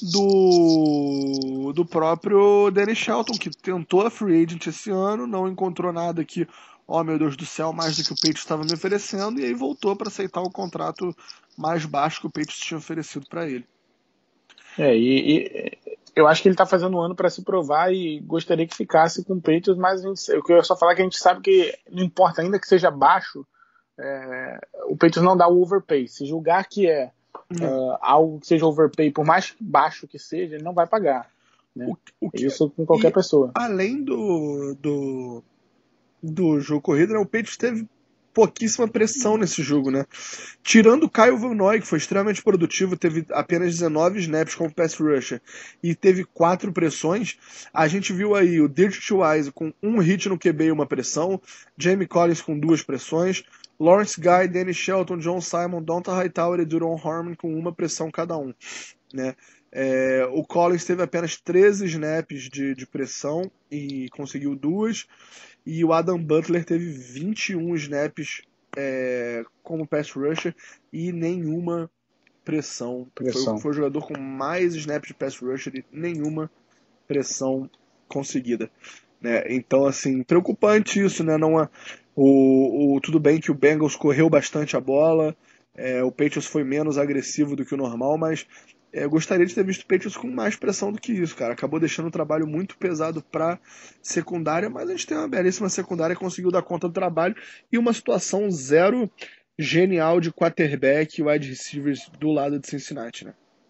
do, do próprio Danny Shelton, que tentou a free agent esse ano, não encontrou nada que, ó meu Deus do céu, mais do que o Patriots estava me oferecendo, e aí voltou para aceitar o contrato mais baixo que o Patriots tinha oferecido para ele. É, e, e eu acho que ele está fazendo um ano para se provar e gostaria que ficasse com o Patriots, mas a gente, eu queria só falar que a gente sabe que não importa, ainda que seja baixo, é, o Patriots não dá o overpay. Se julgar que é Não. uh, algo que seja overpay, por mais baixo que seja, ele não vai pagar. Né? O, o que, Isso com qualquer e, pessoa. Além do, do, do jogo corrido, né, o Patriots teve pouquíssima pressão nesse jogo, né? Tirando o Kyle Van Noy, que foi extremamente produtivo, teve apenas dezenove snaps como pass rusher e teve quatro pressões, a gente viu aí o Dirk Wise com um hit no Q B e uma pressão, Jamie Collins com duas pressões, Lawrence Guy, Danny Shelton, John Simon, Donta Hightower e Duron Harmon com uma pressão cada um, né? É, o Collins teve apenas treze snaps de, de pressão e conseguiu duas, e o Adam Butler teve vinte e um snaps é, como pass rusher e nenhuma pressão. pressão. Foi, foi o jogador com mais snaps de pass rusher e nenhuma pressão conseguida. Né? Então, assim, preocupante isso, né? Não é, o, o, tudo bem que o Bengals correu bastante a bola, é, o Patriots foi menos agressivo do que o normal, mas é, eu gostaria de ter visto o Patriots com mais pressão do que isso, cara. Acabou deixando o trabalho muito pesado pra secundária, mas a gente tem uma belíssima secundária que conseguiu dar conta do trabalho e uma situação zero genial de quarterback e wide receivers do lado de Cincinnati, né?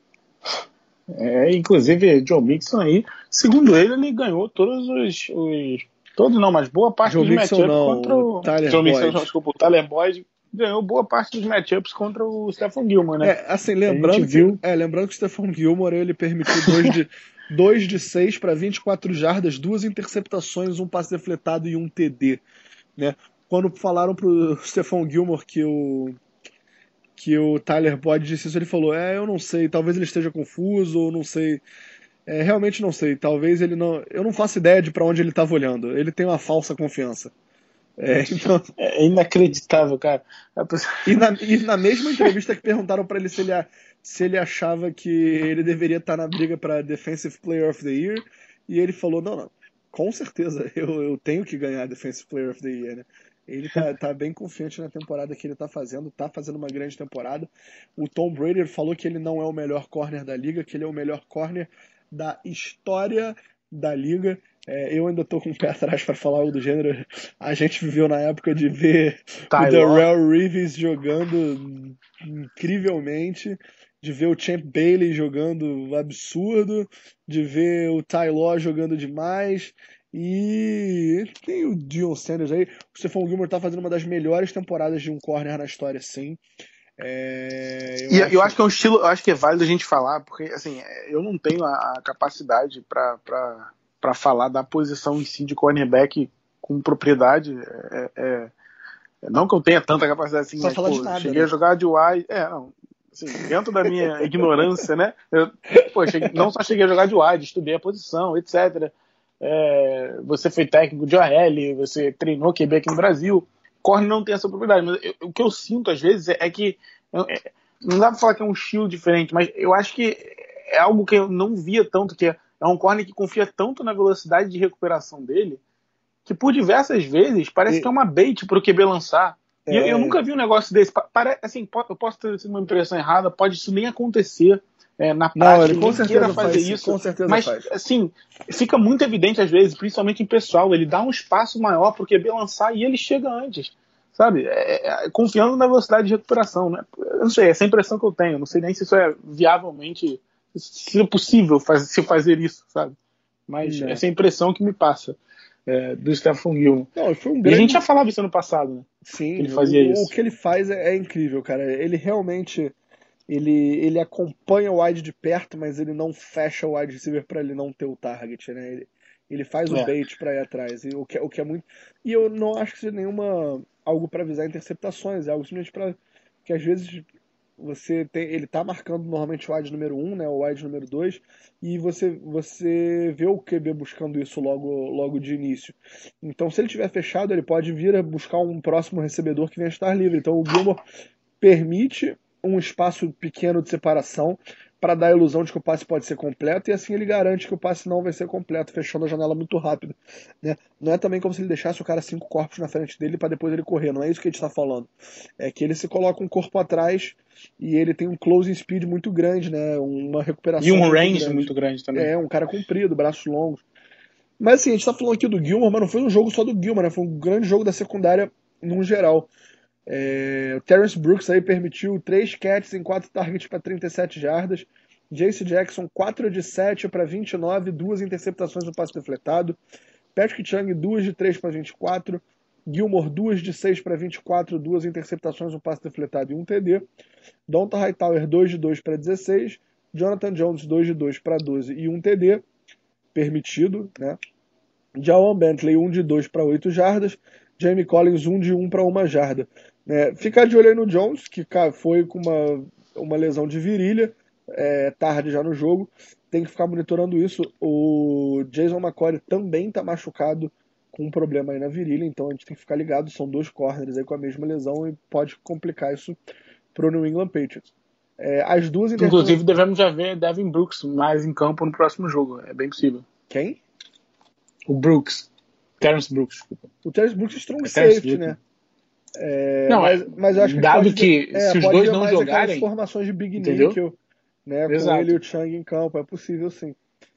É, inclusive, Joe Mixon aí, segundo ele, ele ganhou todos os. os todos não, mas boa parte Joe dos Mixon matchups não, contra o. Tyler Joe Boyd. Mixon, desculpa, o Tyler Boyd ganhou boa parte dos matchups contra o Stephon Gilmore, né? É, assim, lembrando que, viu... é, lembrando que o Stephon Gilmore ele permitiu dois de, dois de seis para vinte e quatro jardas, duas interceptações, um passe defletado e um T D. Né? Quando falaram pro Stephon Gilmore que o, que o Tyler Boyd disse isso, ele falou: É, eu não sei, talvez ele esteja confuso, ou não sei. É, realmente não sei, talvez ele não. Eu não faço ideia de para onde ele estava olhando. Ele tem uma falsa confiança. É, então... é inacreditável, cara. E na, e na mesma entrevista que perguntaram para ele se, ele se ele achava que ele deveria estar na briga para Defensive Player of the Year, e ele falou: não, não, com certeza eu, eu tenho que ganhar Defensive Player of the Year, né? Ele tá, tá bem confiante na temporada que ele tá fazendo, tá fazendo uma grande temporada. O Tom Brady falou que ele não é o melhor corner da liga, que ele é o melhor corner da história da liga. É, eu ainda tô com o pé atrás para falar algo do gênero. A gente viveu na época de ver Ty o Darrell Reeves jogando incrivelmente, de ver o Champ Bailey jogando absurdo, de ver o Ty Law jogando demais. E tem o Deion Sanders aí. O Stephon Gilmore tá fazendo uma das melhores temporadas de um corner na história, sim. É, eu, e, acho... eu acho que é um estilo, eu acho que é válido a gente falar, porque assim, eu não tenho a, a capacidade para para falar da posição em si de cornerback com propriedade. É, é, não que eu tenha tanta capacidade assim, só mas falar pô, de nada, cheguei né? a jogar de wide, é, não, assim, dentro da minha ignorância, né? Eu, pô, cheguei, não só cheguei a jogar de wide, estudei a posição, etcétera. É, você foi técnico de O L, você treinou Q B aqui no Brasil. Corner não tem essa propriedade, mas eu, o que eu sinto às vezes é, é que é, não dá pra falar que é um estilo diferente, mas eu acho que é algo que eu não via tanto, que é, é um corner que confia tanto na velocidade de recuperação dele, que por diversas vezes parece e... que é uma bait pro Q B lançar. É... E eu, eu nunca vi um negócio desse. Pare, assim, eu posso ter sido uma impressão errada, pode isso nem acontecer. É, na prática, não, ele com certeza fazer faz, isso, com certeza mas faz. assim, fica muito evidente às vezes, principalmente em pessoal, ele dá um espaço maior pro Q B lançar e ele chega antes, sabe? É, é, confiando na velocidade de recuperação, né? Eu não sei, essa é a impressão que eu tenho. Não sei nem se isso é viavelmente, se é possível faz, se fazer isso, sabe? Mas Não. essa é a impressão que me passa é, do Stephon Gilmore. Não, foi um E grande... a gente já falava isso ano passado, né? Sim, ele fazia o, isso. o que ele faz é, é incrível, cara. Ele realmente ele, ele acompanha o wide de perto, mas ele não fecha o wide receiver para ele não ter o target, né? Ele, ele faz o É. bait para ir atrás, e o, que, o que é muito. E eu não acho que seja nenhuma algo para avisar interceptações, é algo simplesmente para que às vezes você tem, ele tá marcando normalmente o wide número um, né, o wide número dois, e você você vê o Q B buscando isso logo logo de início. Então, se ele tiver fechado, ele pode vir a buscar um próximo recebedor que venha estar livre. Então, o Gilmore permite um espaço pequeno de separação para dar a ilusão de que o passe pode ser completo, e assim ele garante que o passe não vai ser completo, fechando a janela muito rápido, né? Não é também como se ele deixasse o cara cinco corpos na frente dele para depois ele correr, não é isso que a gente está falando. É que ele se coloca um corpo atrás e ele tem um closing speed muito grande, né? Uma recuperação E um muito range grande. muito grande também. É, um cara comprido, braços longos. Mas assim, a gente tá falando aqui do Gilmore, mas não foi um jogo só do Gilmore, né? Foi um grande jogo da secundária num geral. É, o Terrence Brooks aí permitiu três catches em quatro targets para trinta e sete jardas. J C Jackson quatro de sete para vinte e nove, duas interceptações no passe defletado. Patrick Chung duas de três para vinte e quatro. Gilmore duas de seis para vinte e quatro, duas interceptações no passe defletado e um T D. Donta Hightower dois de dois para dezesseis. Jonathan Jones dois de dois para doze e um T D permitido, né? Jawan Bentley um de dois para oito jardas. Jamie Collins um de um para uma jarda. É, ficar de olho aí no Jones, que foi com uma, uma lesão de virilha, é, tarde já no jogo. Tem que ficar monitorando isso. O Jason McCoy também está machucado com um problema aí na virilha, então a gente tem que ficar ligado. São dois corners aí com a mesma lesão e pode complicar isso pro New England Patriots. É, as duas Inclusive, devemos já ver Devin Brooks mais em campo no próximo jogo. É bem possível. Quem? O Brooks. Terrence Brooks, desculpa. O Terrence Brooks é strong é safety, né? É, não, mas, mas eu acho que dado pode que ver, é, se os pode dois ver não mais jogarem, aquelas formações de Big entendeu? Nickel, né, com Exato. ele e o Chung em campo, é possível sim.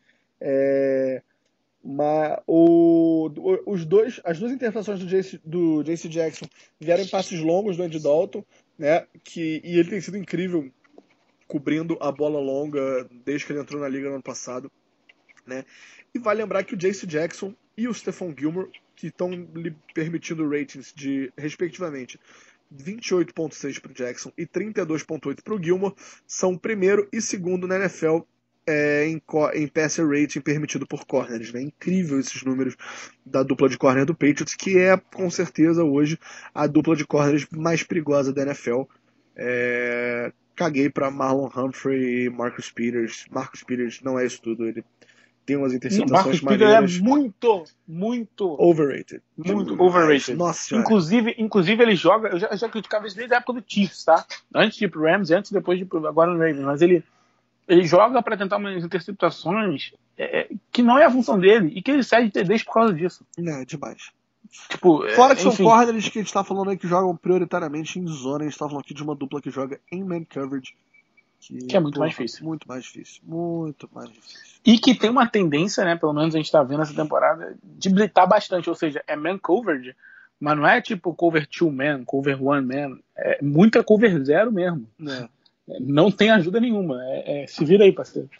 É, mas o, os dois, as duas interceptações do J C, do J C Jackson vieram em passes longos do Andy Dalton, né, que, e ele tem sido incrível cobrindo a bola longa desde que ele entrou na liga no ano passado, né? E vale lembrar que o J C Jackson e o Stephon Gilmore, que estão lhe permitindo ratings de, respectivamente, vinte e oito vírgula seis para o Jackson e trinta e dois vírgula oito para o Gilmore, são primeiro e segundo na N F L é, em, em passer rating permitido por corners, né? Incrível esses números da dupla de corner do Patriots, que é, com certeza, hoje a dupla de corners mais perigosa da N F L. É, caguei para Marlon Humphrey e Marcus Peters. Marcus Peters não é isso tudo, ele tem umas interceptações maneiras. É muito, muito overrated. Muito Demais. overrated. Nossa senhora. Inclusive, inclusive ele joga, eu já, eu já criticava isso desde a época do Chiefs, tá? Antes de ir pro Rams, antes e depois de ir pro, agora no Ravens, mas ele, ele joga para tentar umas interceptações é, que não é a função dele e que ele cede T Ds por causa disso. Não, demais. Tipo, Fora que é, são enfim. corners que a gente tá falando aí que jogam prioritariamente em zona, a gente tá falando aqui de uma dupla que joga em man coverage. Que, que é muito porra, mais difícil. Muito mais difícil. Muito mais difícil. E que tem uma tendência, né, pelo menos a gente tá vendo essa temporada, de blitzar bastante, ou seja, é man coverage, mas não é tipo cover two man, cover one man, é muita cover zero mesmo. É. Não tem ajuda nenhuma, é, é, se vira aí, parceiro.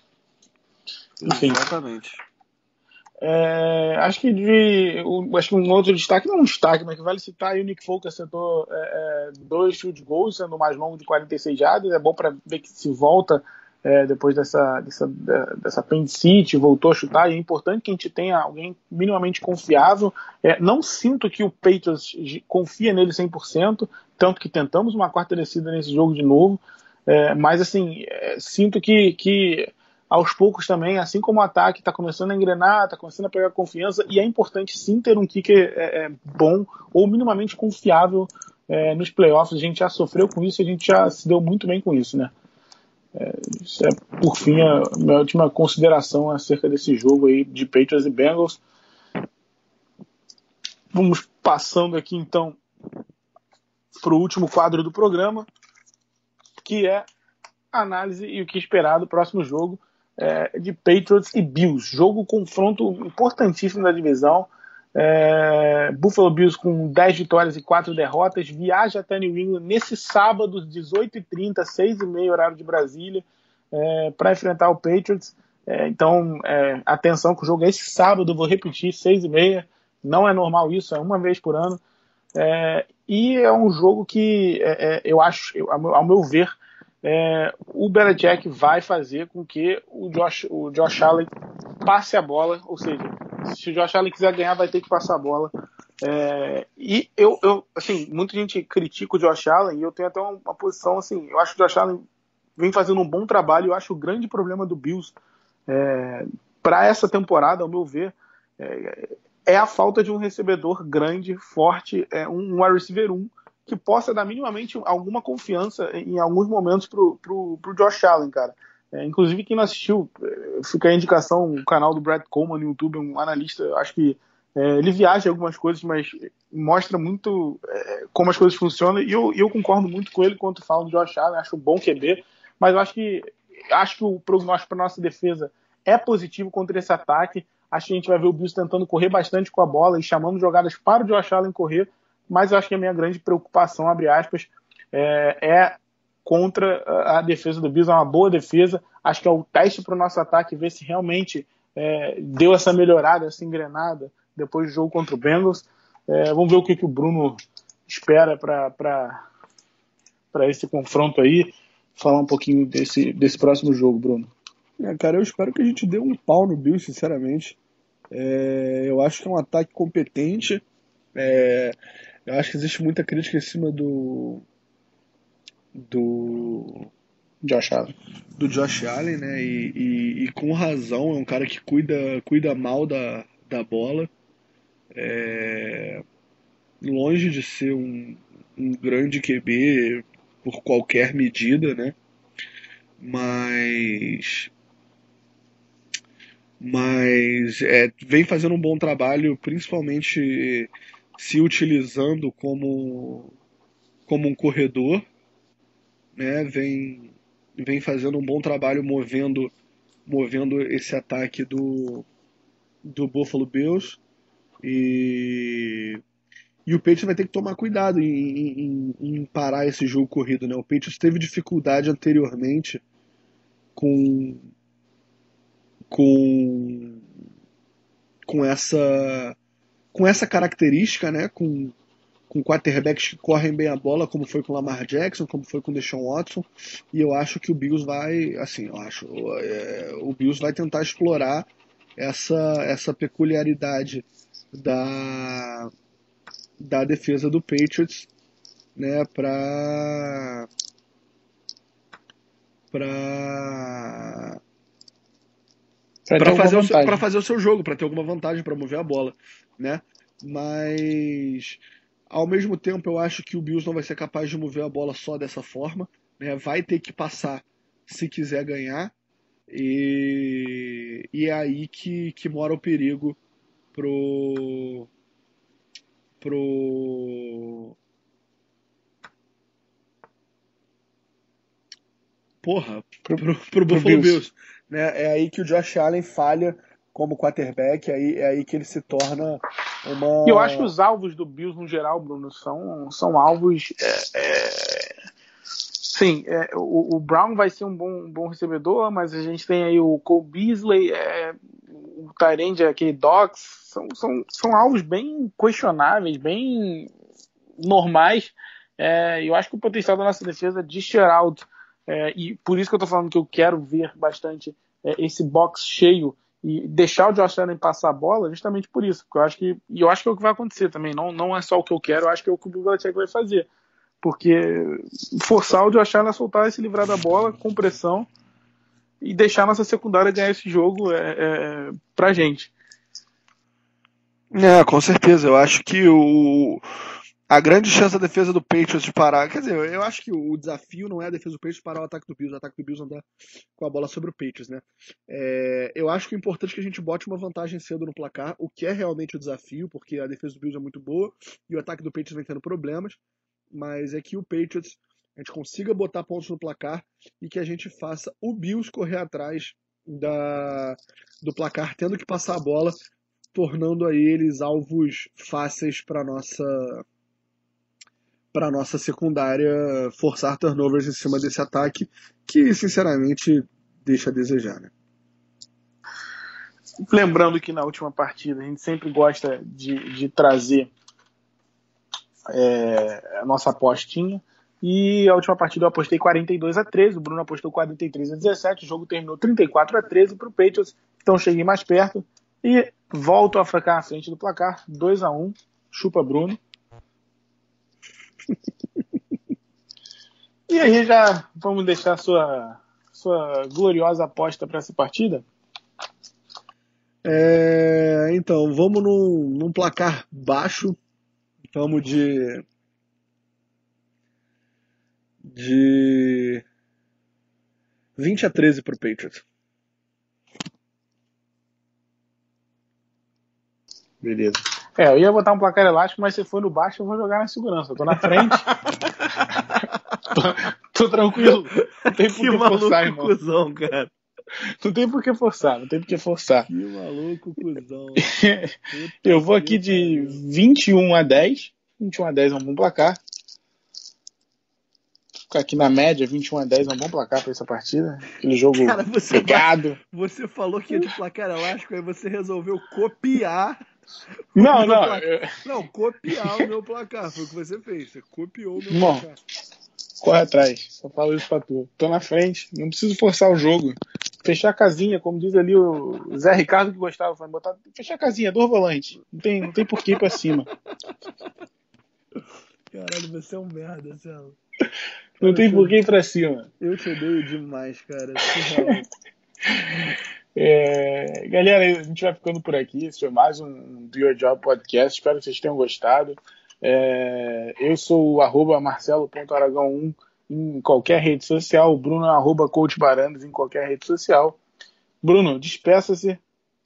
Enfim. Exatamente. É, acho que de, acho que um outro destaque, não um destaque, mas que vale citar aí, o Nick Folk acertou é, é, dois field goals, sendo o mais longo de quarenta e seis jardas. É bom para ver que se volta é, depois dessa, dessa, dessa apendicite, voltou a chutar, e é importante que a gente tenha alguém minimamente confiável. É, não sinto que o Patriots confia nele cem por cento, tanto que tentamos uma quarta descida nesse jogo de novo, é, mas assim, é, sinto que, que aos poucos também, assim como o ataque está começando a engrenar, está começando a pegar confiança, e é importante sim ter um kicker é, é, bom ou minimamente confiável é, nos playoffs. A gente já sofreu com isso, a gente já se deu muito bem com isso, né? É, isso é, por fim, a minha última consideração acerca desse jogo aí de Patriots e Bengals. Vamos passando aqui então para o último quadro do programa, que é a análise e o que esperar do próximo jogo é, de Patriots e Bills. Jogo confronto importantíssimo da divisão. É, Buffalo Bills com dez vitórias e quatro derrotas, viaja até New England nesse sábado, dezoito e trinta, seis e meia, horário de Brasília, é, para enfrentar o Patriots. É, então, é, atenção que o jogo é esse sábado, vou repetir, seis e meia, não é normal isso, é uma vez por ano. É, e é um jogo que é, é, eu acho, eu, ao, meu, ao meu ver, é, o Belichick vai fazer com que o Josh, o Josh Allen passe a bola, ou seja, se o Josh Allen quiser ganhar, vai ter que passar a bola. É, e eu, eu, assim, muita gente critica o Josh Allen, e eu tenho até uma, uma posição, assim, eu acho que o Josh Allen vem fazendo um bom trabalho, eu acho o grande problema do Bills é, para essa temporada, ao meu ver, é, é a falta de um recebedor grande, forte, é, um, um wide receiver um, que possa dar minimamente alguma confiança em alguns momentos pro, pro, pro Josh Allen, cara. É, inclusive, quem não assistiu, fica a indicação, o canal do Brad Coleman no YouTube, um analista, acho que é, ele viaja em algumas coisas, mas mostra muito é, como as coisas funcionam, e eu, eu concordo muito com ele quando fala do Josh Allen, acho um bom Q B, mas eu acho que, acho que o prognóstico para nossa defesa é positivo contra esse ataque. Acho que a gente vai ver o Bills tentando correr bastante com a bola e chamando jogadas para o Josh Allen correr, mas eu acho que a minha grande preocupação, abre aspas, é, é contra a defesa do Bills. É uma boa defesa, acho que é o teste para o nosso ataque, ver se realmente é, deu essa melhorada, essa engrenada depois do jogo contra o Bengals. É, vamos ver o que, que o Bruno espera para esse confronto aí. Falar um pouquinho desse, desse próximo jogo, Bruno. É, cara, eu espero que a gente dê um pau no Bills, sinceramente. É, eu acho que é um ataque competente. É, eu acho que existe muita crítica em cima do do Josh Allen. do Josh Allen, né? E, e, e com razão, é um cara que cuida, cuida mal da, da bola. É, longe de ser um, um grande Q B por qualquer medida, né? Mas mas é, vem fazendo um bom trabalho, principalmente se utilizando como, como um corredor, né? Vem, vem fazendo um bom trabalho movendo, movendo esse ataque do, do Buffalo Bills. E, e o Patriots vai ter que tomar cuidado em, em, em parar esse jogo corrido, né? O Patriots teve dificuldade anteriormente com com com essa com essa característica, né? Com com quarterbacks que correm bem a bola, como foi com o Lamar Jackson, como foi com o Deshaun Watson, e eu acho que o Bills vai, assim, eu acho, é, o Bills vai tentar explorar essa, essa peculiaridade da, da defesa do Patriots, né, para para para fazer, o seu- pra fazer o seu jogo, para ter alguma vantagem, para mover a bola, né? Mas ao mesmo tempo eu acho que o Bills não vai ser capaz de mover a bola só dessa forma, né? Vai ter que passar se quiser ganhar. E, e é aí que, que mora o perigo pro pro porra, pro, pro, pro Buffalo Bills. Bills, né? É aí que o Josh Allen falha como quarterback, é aí, é aí que ele se torna uma... E eu acho que os alvos do Bills, no geral, Bruno, são, são alvos... É, é... Sim, é, o, o Brown vai ser um bom, um bom recebedor, mas a gente tem aí o Cole Beasley, é, o Tyrande, aquele Dox, são, são, são alvos bem questionáveis, bem normais. É, eu acho que o potencial da nossa defesa de shut é, e por isso que eu tô falando que eu quero ver bastante é, esse box cheio e deixar o Josh Allen passar a bola, justamente por isso, porque eu acho que, e eu acho que é o que vai acontecer também, não, não é só o que eu quero, eu acho que é o que o Bill Belichick vai fazer, porque forçar o Josh Allen a soltar e se livrar da bola com pressão e deixar a nossa secundária ganhar esse jogo é, é, pra gente. É, com certeza, eu acho que o a grande chance da defesa do Patriots de parar. Quer dizer, eu acho que o desafio não é a defesa do Patriots parar o ataque do Bills, o ataque do Bills andar com a bola sobre o Patriots, né? É, eu acho que é importante que a gente bote uma vantagem cedo no placar, o que é realmente o desafio, porque a defesa do Bills é muito boa e o ataque do Patriots vem tendo problemas, mas é que o Patriots a gente consiga botar pontos no placar e que a gente faça o Bills correr atrás da, do placar, tendo que passar a bola tornando aí eles alvos fáceis para nossa para nossa secundária forçar turnovers em cima desse ataque, que sinceramente deixa a desejar, né? Lembrando que na última partida a gente sempre gosta de, de trazer é, a nossa apostinha. E a última partida eu apostei quarenta e dois a treze, o Bruno apostou quarenta e três a dezessete, o jogo terminou trinta e quatro a treze para o Patriots, então cheguei mais perto e volto a ficar à frente do placar, dois a um, chupa Bruno. E aí já vamos deixar a sua, sua gloriosa aposta para essa partida? É, então, vamos num, num placar baixo. Vamos de. De. vinte a treze pro Patriots. Beleza. É, eu ia botar um placar elástico, mas se for no baixo eu vou jogar na segurança. Eu tô na frente. tô, tô tranquilo. Não tem por que, que forçar, irmão. Cuzão, cara. Não tem por que forçar, não tem por que forçar. Que maluco, cuzão. Eu vou aqui de vinte e um a dez. vinte e um a dez é um bom placar. Vou ficar aqui na média, vinte e um a dez é um bom placar pra essa partida. Aquele jogo cara, você pegado. Você falou que ia de placar elástico, aí você resolveu copiar. Não, não. Eu... Não, copiar o meu placar. Foi o que você fez. Você copiou o meu Bom, placar. Corre atrás. Só falo isso pra tu. Tô na frente. Não preciso forçar o jogo. Fechar a casinha, como diz ali o Zé Ricardo que gostava, foi botar, fechar a casinha, dor volante. Não tem, não tem por que ir pra cima. Caralho, você é um merda, Celo. Não tem por que ir pra cima. Eu te odeio demais, cara. É, galera, a gente vai ficando por aqui. Esse foi mais um Do Your Job Podcast. Espero que vocês tenham gostado. É, eu sou o arroba marcelo ponto aragão um em qualquer rede social. O Bruno é arroba coach barandas em qualquer rede social. Bruno, despeça-se.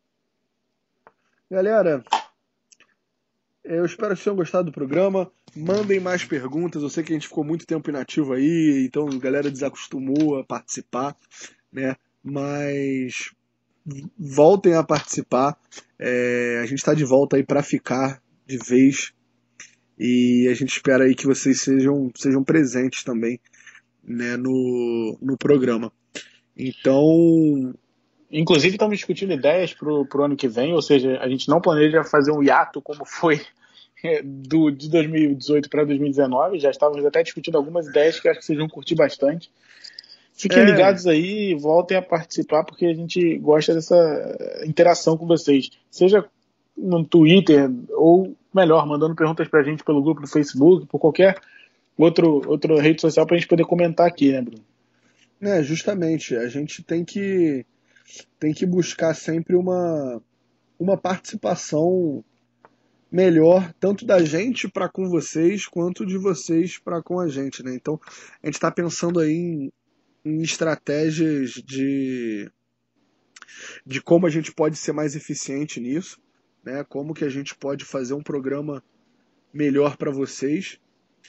Galera, eu espero que tenham gostado do programa. Mandem mais perguntas. Eu sei que a gente ficou muito tempo inativo aí, então a galera desacostumou a participar, né? Mas voltem a participar. É, a gente está de volta aí para ficar de vez. E a gente espera aí que vocês sejam, sejam presentes também, né, no, no programa. Então... Inclusive estamos discutindo ideias para o ano que vem, ou seja, a gente não planeja fazer um hiato como foi do, de dois mil e dezoito para dois mil e dezenove, já estávamos até discutindo algumas ideias que acho que vocês vão curtir bastante. Fiquem é. ligados aí, voltem a participar, porque a gente gosta dessa interação com vocês, seja no Twitter ou, melhor, mandando perguntas pra gente pelo grupo do Facebook, por qualquer outro, outra rede social pra gente poder comentar aqui, né, Bruno? É, justamente, a gente tem que tem que buscar sempre uma, uma participação melhor, tanto da gente para com vocês, quanto de vocês para com a gente, né? Então, a gente está pensando aí em, em estratégias de, de como a gente pode ser mais eficiente nisso, né? Como que a gente pode fazer um programa melhor para vocês.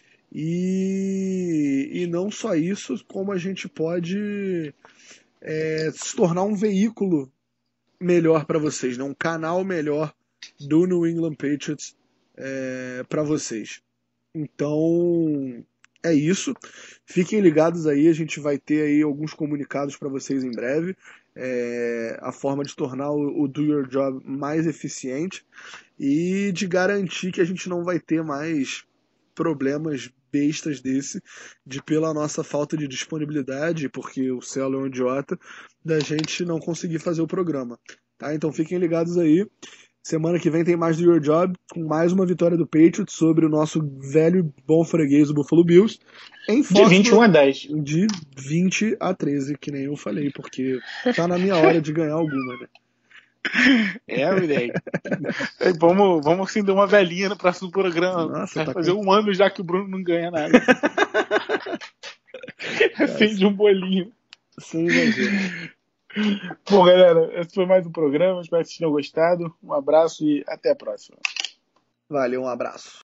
E, e não só isso, como a gente pode é, se tornar um veículo melhor para vocês, né? Um canal melhor do New England Patriots é, para vocês. Então é isso. Fiquem ligados aí, a gente vai ter aí alguns comunicados para vocês em breve. É, a forma de tornar o, o Do Your Job mais eficiente e de garantir que a gente não vai ter mais problemas bestas desse, de pela nossa falta de disponibilidade, porque o Celo é um idiota, da gente não conseguir fazer o programa. Tá? Então fiquem ligados aí. Semana que vem tem mais do Your Job, com mais uma vitória do Patriots sobre o nosso velho bom freguês do Buffalo Bills. Em de vinte e um a dez. De vinte a treze, que nem eu falei, porque tá na minha hora de ganhar alguma, né? É, moleque. vamos, vamos acender uma velhinha no próximo programa. Nossa, Vai tá fazer com... um ano já que o Bruno não ganha nada. Acende um bolinho. Sem exagero. Bom, galera, esse foi mais um programa. Espero que vocês tenham gostado. Um abraço e até a próxima. Valeu, um abraço.